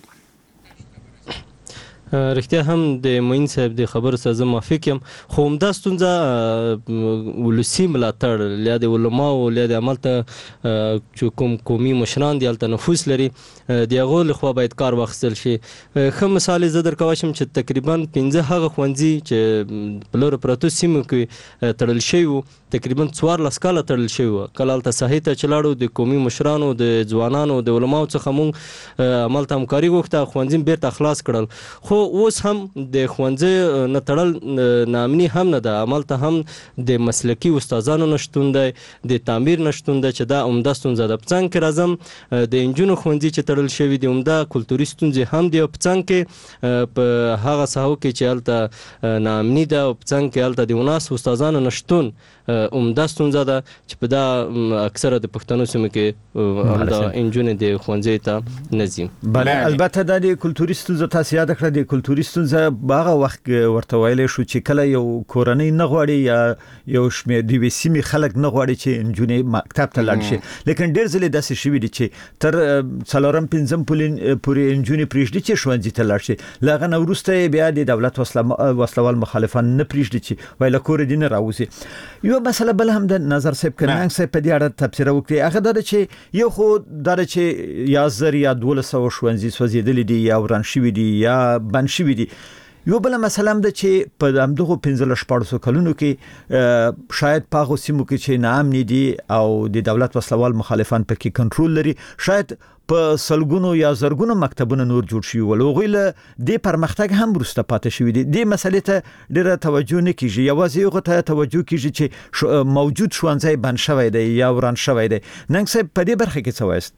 Speaker 9: رښتیا هم د معین صاحب د خبرو سره زه موافق یم، خو همدا ستونزه ولسي ملاتړ یا د علماو یا د همالته چې کوم قومي مشران دي هلته نفوذ لري د هغو لخوا باید کار واخیستل شي. ښه مثال یې زه درکولی شم چې تقریبا پنځه هغه ښوونځي چې په لرو پرتو سیمو کې تړل شوي وو، تقریبا څوارلس کاله تړل شوي وو. کله هلته ساحې ته چې لاړو د قومي مشرانو د ځوانانو د علماو څخه مونږ همالته همکاري غوښته، ښوونځي بیرته خلاص کړل. خو اوس هم د ښوونځي نه تړل ناامني هم نه ده، همالته هم د مسلکي استادانو نشتون دی، د تعمیر نشتون دی چې دا عمده ستونزه ده. په څنګ کې راځم د انجونو ښوونځي چې تړل شوي دي، عمده کلتوري ستونزې هم دي، او په څنګ کې په هغه ساحو کې چې هلته ناامني ده او په څنګ کې هلته د مناسب استادانو نشتون عمده ستونزه ده چې په دا اکثره د پښتنو سیمو کې همدا انجونې د ښوونځي ته نه ځي.
Speaker 3: بله، البته دا د کلتوري ستونزه تاسو یاد کړه، د کلتوري ستونزه هغه وخت ورته ویلی شو چې کله یو کورنۍ نه غواړي یا یو شمېر د یوې سیمې خلک نه غواړي چې نجونې مکتب ته لاړ شي، لیکن ډېر ځلې داسې شوي دي چې تر څلورم پنځم پورې نجونې پرېږدي چې ښوونځي ته لاړ شي، له هغه نه وروسته یې بیا د دولت وسلوال مخالفان نه پرېږدي چې وایي له کوره دې نه راوځي. یو مسله بل هم د نظر صاحب کننګ صاحب په دې اړه تبصره وکړي، هغه دا ده چې یو خو دا ده چې یا زر یا دولس سوه ښوونځي سوځېدلي دي یا وران شوي دي یا بند شوي دي. یو بل مسله هم ده چې په همدغو پنځلس شپاړسو کلونو کې شاید په هغو سیمو کې چې ناامنې دي او د دولت وسلوال مخالفان پکې کنټرول لري، شاید په سلګونو یا زرګونو مکتبونه نور جوړ شوي ول، هغوی له دې پرمختګ هم وروسته پاتې شوي دي. دې مسلې ته ډېره توجه نه کیږي، یوازې هغو ته توجه کیږي چې موجود ښوونځی بند شوی دی یا وران شوی دی. ننګ صاحب په دې برخه کې څه وایست؟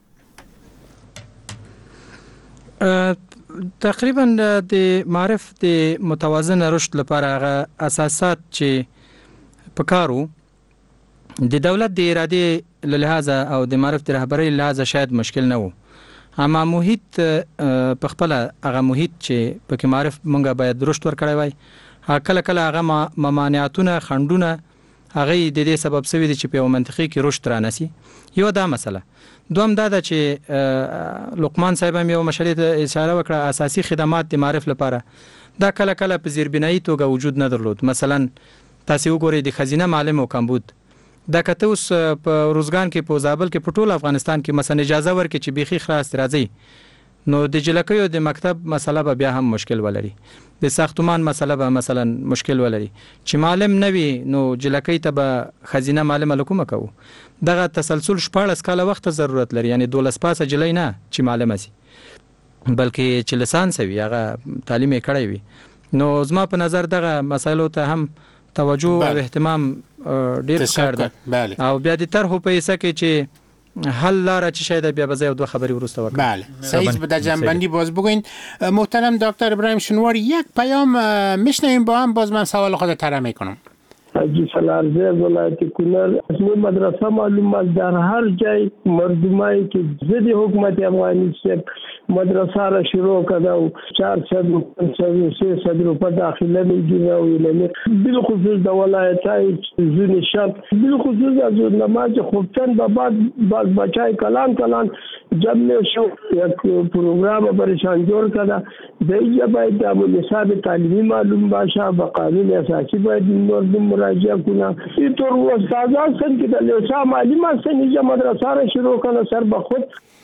Speaker 5: تقریبا د معرف د متوازن رشد لپاره هغه اساسات چې پکارو د دولت د ارادې له لحاظه او د معرف د رهبرۍ له لحاظه شاید مشکل نه وو، اما محیط په خپل هغه محیط چې پکې معرف مونږه باید رشد ورکړی وای، کله کله هغه ممانعتونه خنډونه هغه د دې سبب شوي دي چې په یو منطقي کې رشد رانسي. یو دا مسله. دوم دا ده چې لقمان صاحب هم یو مشرې ته اشاره وکړه، اساسي خدمات د معرف لپاره دا کله کله په زیربنایي توګه وجود نه درلود. مثلا تاسو وګورئ د خزینه معلم او کمبود دا کته اوس په روزګان کې په زابل کې په ټول افغانستان کې مثلا اجازه ورکړي چې بيخي خلاص راځي، نو د جلکیو د مکتب مسله به بیا هم مشکل ولري، د ساختمان مسله به مثلا مشکل ولري. چې معلم نوي نو جلکی ته به خزینه معلم لکومه کوو. دغه تسلسل شپاړس کاله وخت ضرورت لري، یعنی دولس پاسه جلی نه چې معلم سي بلکې چې لسان سوي هغه تعلیم یې کړی وي. نو زما په نظر دغه مسایلو ته هم توجه او اهتمام ډیر کار ده، او بیا د طرحو په حصہ کې چې حل لاره چی شاید بیا بزای دو خبری ورسته وکړم.
Speaker 4: بله سعید به در جنبندی باز بگوین. محترم دکتر ابراهیم شنواری، یک پیام میشنویم با هم، باز من سوال خود طرح میکنم.
Speaker 11: حاجی سلارزه ولایت کنر اسمی مدرسه معلوم است در هر جای مردمایی که ضد حکومت افغانستان مدرسه را شروع کرده و چهارصد و پانصد و سیصد روپیه داخله میگیره و اینمی بالخصوص در ولایت های زون شرق بالخصوص از نماز خوبتن به بعد باز بچای کلان کلان جمع شو یک پروگرام برشان جور کرده در اینجا باید در نصاب تعلیمی معلوم باشه، با قانون اساسی باید مردم مراجعه کنه. اینطور استادان هستند که در لیسا معلم هستند اینجا مدرسه را شروع کنه سر به خود.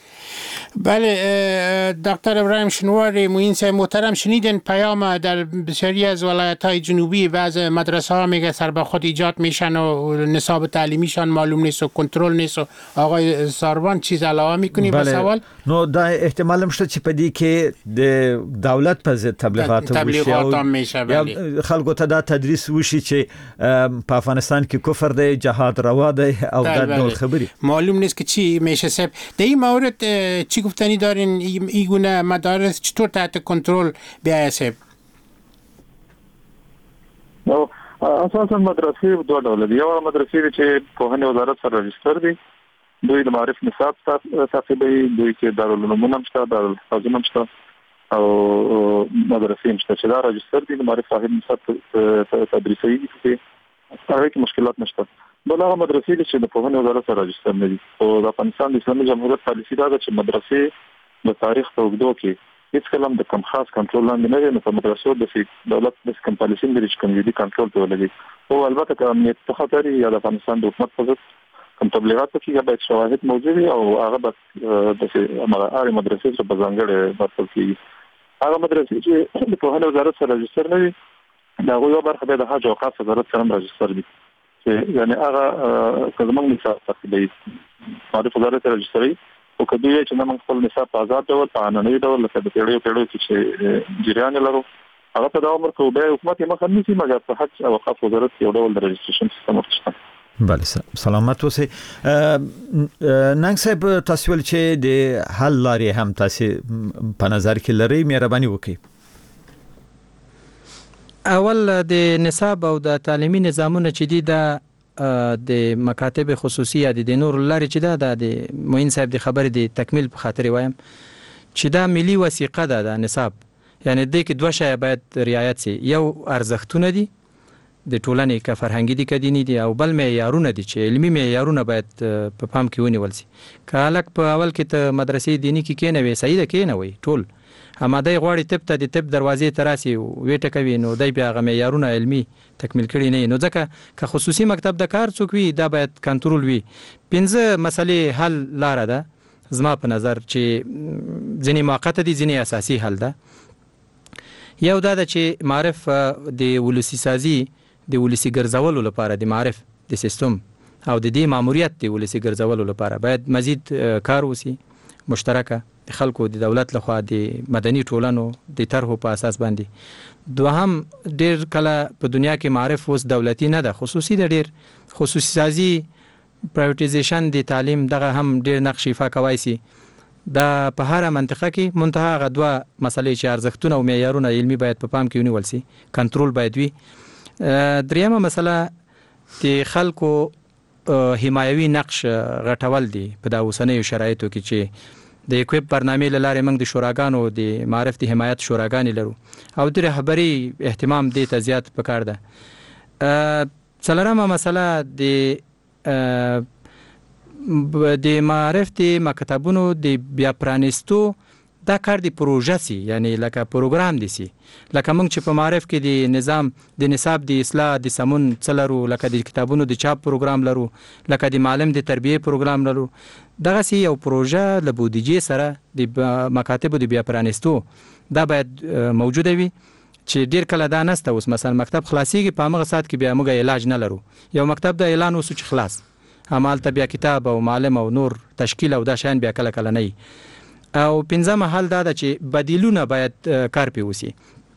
Speaker 4: بله دکتر ابراهیم شنواری، معین صاحب محترم، شنیدین پیام در بسیاری از ولایت‌های جنوبی بعض مدرسه ها میگه سر به خود ایجاد میشن و نصاب تعلیمیشان معلوم نیست و کنترل نیست. و آقای ساروان چیز علاوه میکنی به سوال؟
Speaker 3: نو دا احتمال مشته چې په دې کې د دولت په ضد تبلیغات
Speaker 4: تبلیغات هم میشه،
Speaker 3: بله خلکو ته دا تدریس وشي چې په افغانستان کې کفر دی، جهاد روا دی او دا ډول خبري
Speaker 4: معلوم نیست که چی میشه. سب در این مورد چی گفتنی دارین؟ این گونه مدارس چطور تحت کنترل بیایه سب؟
Speaker 10: نو اساسا مدرسې دوه ډول دي. یو مدرسې چې په هنه وزارت سره رجستر دي دوی د معرف نصاب تعقیبوي، دوی کې دارالعلومونه شته، دارالحفاظونه شته او مدرسې شته چې دا راجستر دي د معرف صاحب نصاب تدریسي دي، هغه کې مشکلات نشته. بل هغه مدرسې چې د پوهنې وزارت سره راجستر نه دي او د افغانستان د اسلامي جمهوریت پالیسي دا ده چې مدرسې د تاریخ په اوږدو کې هیڅ کله د کم خاص کنټرول لاندې نه وي، نو په مدرسو د دولت د کم پالیسي لري چې کوم دي کنټرول ته ولګي او البته که امنیت په خاطر یا د افغانستان د حکومت په ضد کوم تبلیغات کې یا باید شواهد موجود وي او هغه به د هغه مدرسې سره په ځانګړي مرسته کوي. هغه مدرسې چې د پوهنې وزارت سره راجستر نه وي دا یو برخه د حج او اوقاف وزارت سره راجستر دي، چې یعنی هغه کزمن نصاب تقریبا معرف وزارت سره راجستر دي او کدی چې موږ خپل نصاب په آزاد ډول په اناني ډول لکه د پیړیو پیړیو چې جریان لرو هغه ته دا عمر کو به حکومت یې مخه نیسي، مګر په حج او اوقاف وزارت یو ډول د رجسټریشن سیستم ورته.
Speaker 3: بله سلامت اوسئ. ننګ صاحب تاسو ول چې د حل لارې هم تاسو په نظر کې لري، مهرباني وکړئ.
Speaker 5: اول د نصاب او د تعلیمي نظامونه چې دي د د مکاتب خصوصي یا د نور لارې چې دا د معین صاحب د خبرې د تکمیل په خاطر وایم چې دا ملي وثیقه ده د نصاب، یعنی د کې دوه شی باید رعایت شي، یو ارزښتونه دي د ټولنې که فرهنګي دي که دیني دي او بل معیارونه دي چې علمي معیارونه باید په پام کې ونیول شي. که هلک په اول کې ته مدرسې دیني کې کېنوي صحیح ده کېنوي ټول، اما دی غواړي طب ته د طب دروازې ته راسي ویټه کوي نو دی بیا هغه معیارونه علمي تکمیل کړي نه، نو ځکه که خصوصي مکتب د کار څوک وي دا باید کنټرول وي. پنځه مسلې حل لاره ده زما په نظر چې ځینې موقته دي ځینې اساسي حل ده. یو دا ده چې معرف د ولسي سازي د ولسي ګرځولو لپاره د معرف د سیستم او د دې ماموریت د ولسي ګرځولو لپاره باید مزید کار وسی، مشترکه د خلکو د دولت لخوا د مدني ټولنو د طرحو په اساس باندې. دوهم ډیر کله په دنیا کې معرف اوس دولتي نه ده، خصوصي ده، ډیر خصوصي سازي پرایوټیزیشن د تعلیم دغه هم ډیر نقش ایفا کوي سي. دا په هر منطقه کې منتها غدوه مسلې چې ارزښتونه او معیارونه علمي باید په پام کې ونیول سي، کنټرول باید وي. دریمه مسله د خلکو حمایوي نقش غټول دي په دا اوسنیو شرایطو کې چې د اکویب برنامې له لارې موږ د شوراګانو د معرف د حمایت شوراګانې لرو او د رهبري اهتمام دې ته زیات پکار ده. څلورمه مسله د د معرف د مکتبونو د بیا پرانیستو دا کار دی پروژه سی، یعنی لکه پروګرام دی سی، لکه موږ چې په معرف کې د نظام د نصاب د اصلاح د سمون څلرو، لکه د کتابونو د چاپ پروګرام لرو، لکه د معلم د تربیه پروګرام لرو، دغه سی یو پروژه له بودیجې سره د مکاتبو د بیا پرانیستو دا باید موجوده وي چې ډیر کله دا نسته. اوس مثلا مکتب خلاصيږي په هغه سات کې بیا موږ علاج نه لرو، یو مکتب د اعلان وسو چې خلاص همالته بیا کتاب او معلم او نور تشکیل او دا شان بیا کله کله نه. او پنځمه حل دا ده چې بدیلونه باید کار پې وسی.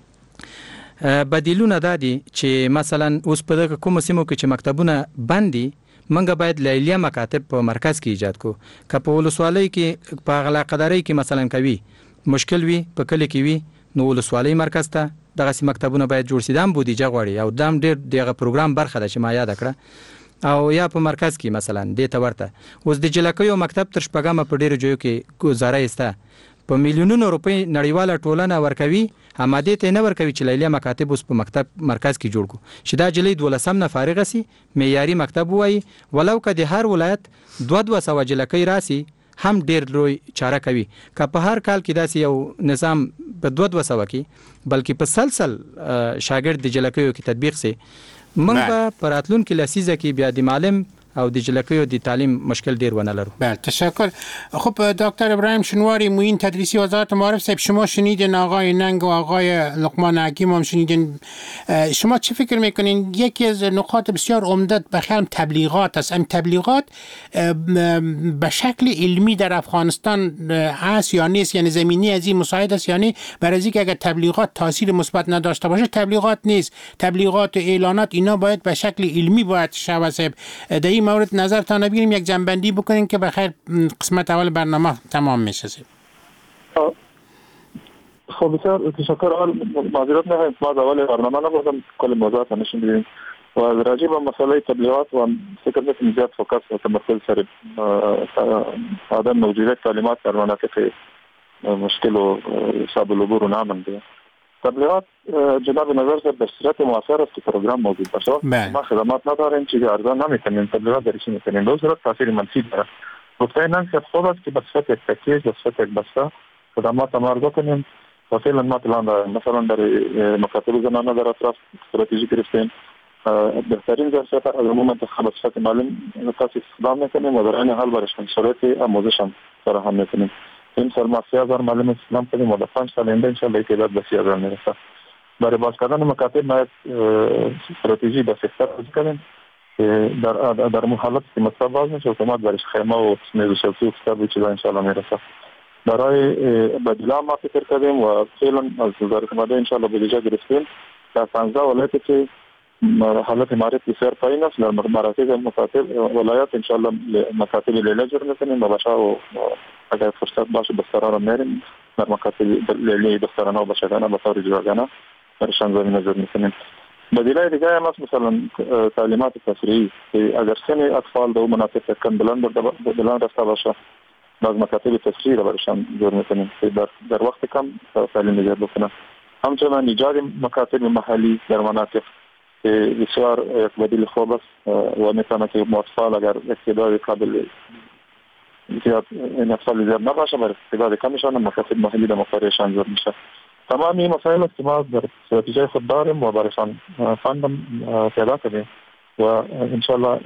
Speaker 5: بدیلونه دا دي چې مثلا اوس په دغه کوم سیمو کې چې مکتبونه بندي منګه باید لیلیه مکاتب په مرکز کې ایجاد کو. که په ولسوالۍ کې په علاقه‌دارۍ کې مثلا کوي مشکل وي په کلی کې وي نو ولسوالۍ مرکز ته دغه سي مکتبونه باید جوړ شي، دام بودیجه غواړي او دام ډېر دغه پروګرام برخه ده چې ما یاد کړه. او یا په مرکز کې مثلا دې ته ورته اوس د جلکیو مکتب تر شپږمه په ډیرو ځایو کې گزاره ایسته په میلیونونو روپۍ نړیواله ټولنه ورکوي، اما دې ته نه ورکوي چې لیلیه مکاتب اوس په مکتب مرکز کې جوړ کو چې دا جلی دولسم نه فارغه سي معیاري مکتب وای، ولو که د هر ولایت دوه دوه سوه جلکی راسي هم ډیر لوی چاره کوي. که په هر کال کې داسې یو نظام په دوه دوه سوه کې بلکې په سلسل شاګرد د جلکیو کې تطبیق سي، موږ به په راتلونکي لسیزه کې بیا د معلم او د جلکیو د تعلیم مشکل ډیر ونه لرو.
Speaker 4: بله تشکر. خب دکتر ابراهیم شنواری معین تدریسی وزارت معارف صاحب، شما شنیدین آقای ننگ و آقای لقمان حکیم هم شنیدین، شما چه فکر میکنین؟ یکی از نقاط بسیار عمده بخیرم تبلیغات است. این تبلیغات به شکل علمی در افغانستان هست یا نیست؟ یعنی زمینی از این مساعد است یعنی برای اینکه اگر تبلیغات تاثیر مثبت نداشته باشه تبلیغات نیست، تبلیغات و اعلانات اینا باید به شکل علمی باید شود. صاحب در این مورد نظرتان بگیریم، یک جنبندی بکنین که بخیر قسمت اول برنامه تمام میشه.
Speaker 10: خب بسیار تشکر. اول معذرت میخوایم ما اول برنامه نبودم کل موضوعات نشون بدیم. و راجع به مسئله تبلیغات و فکر میکنم زیاد فوکس و تمرکز سر عدم موجودیت تعلیمات در مناطق مشکل و صعب العبور و نامن ده. تبلیغات جناب نظر سے بصورت مؤثر است که پروگرام موجود باشه. ما خدمات نداریم چیزی ارزان نمیکنیم، تبلیغات درش میکنیم. به صورت تاثیر منفی داره. گفته نان که خوب است که به صورت یک پکیج، به صورت یک بسته خدمات عرضه کنیم. و فعلا ما الان مثلا در مکاتب زنانه در اطراف استراتژی گرفتیم. بهترین ظرفیت از عموم انتخاب صفت معلم تاسیس استفاده میکنیم و در این حال برایش شرایط آموزش هم فراهم میکنیم. این سال ما سی هزار معلم استخدام کنیم و در پنج سال آینده انشاءالله تعداد به سی هزار میرسه. برای باز کردن مکاتب ما استراتژی به سکتر بازی کنیم در در حالت که مصرف باز میشه اتومات برایش خیمه و میز و شلسی و کتاب و چیزا انشاءالله میرسه. برای بدیلا ما فکر کردیم و فعلا از وزارت مالیه انشاءالله بودجه گرفتیم در پانزده ولایت که حالت معرف بسیار پایین است. در مراکز مکاتب ولایت انشاءالله مکاتب لیلی جور میکنیم و بشه و اگر فرصت باشه بستران میریم در مکاتب لیلی بستران و بشگانه به طور جواگانه برشان زمین جور میکنیم. بدیلای دیگه هم است مثلا تعلیمات تفریحی که اگر سن اطفال در مناطق کم بلند بلند رفته باشه باز مکاتب تفریحی را برشان جور میکنیم که در, در وقت کم تعلیم دیگر بکنن. همچنان ایجاد مکاتب محلی در مناطق بسیار یک بدیل خوب است و میتونه که اطفال اگر استعداد قابل زیاد این اطفال زیاد نباشه برای استعداد کمشان مکاتب محلی در مقررشان زور میشه. تمام این مسائل است که ما در استراتژی خود داریم و برایشان فندم پیدا کردیم و انشاءالله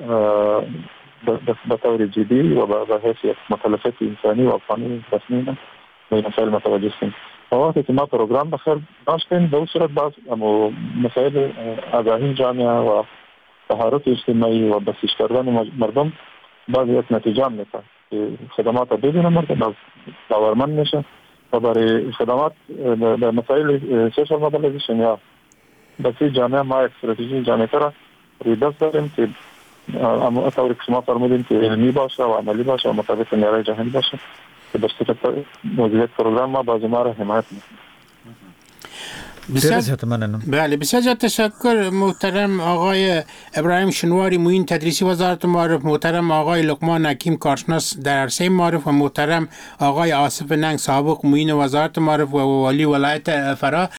Speaker 10: به طور جدی و به حیث مکلفیت انسانی و افغانی تصمیم به این مسائل متوجه شدیم. وقتی که ما پروگرام بخیر داشتیم به اون صورت باز اما مسائل آگاهی جامعه و طهارت اجتماعی و بسیج کردن مردم باز یک نتیجه میده که خدمات بدون مردم باورمند میشه و برای خدمات در مسائل سوشال موبیلایزیشن یا بسیج جامعه ما یک استراتژی جامعه را روی دست داریم که اما طوری که شما فرمودین که علمی باشه و عملی باشه و مطابق معیارهای جهانی باشه که در صورت موضوعیت پروگرام ما باز ما را حمایت میکنیم.
Speaker 4: بسیار بله بسیار تشکر محترم آقای ابراهیم شنواری معین تدریسی وزارت معارف، محترم آقای لقمان حکیم کارشناس در عرصه معارف و محترم آقای آصف ننگ سابق معین وزارت معارف و والی ولایت فرا.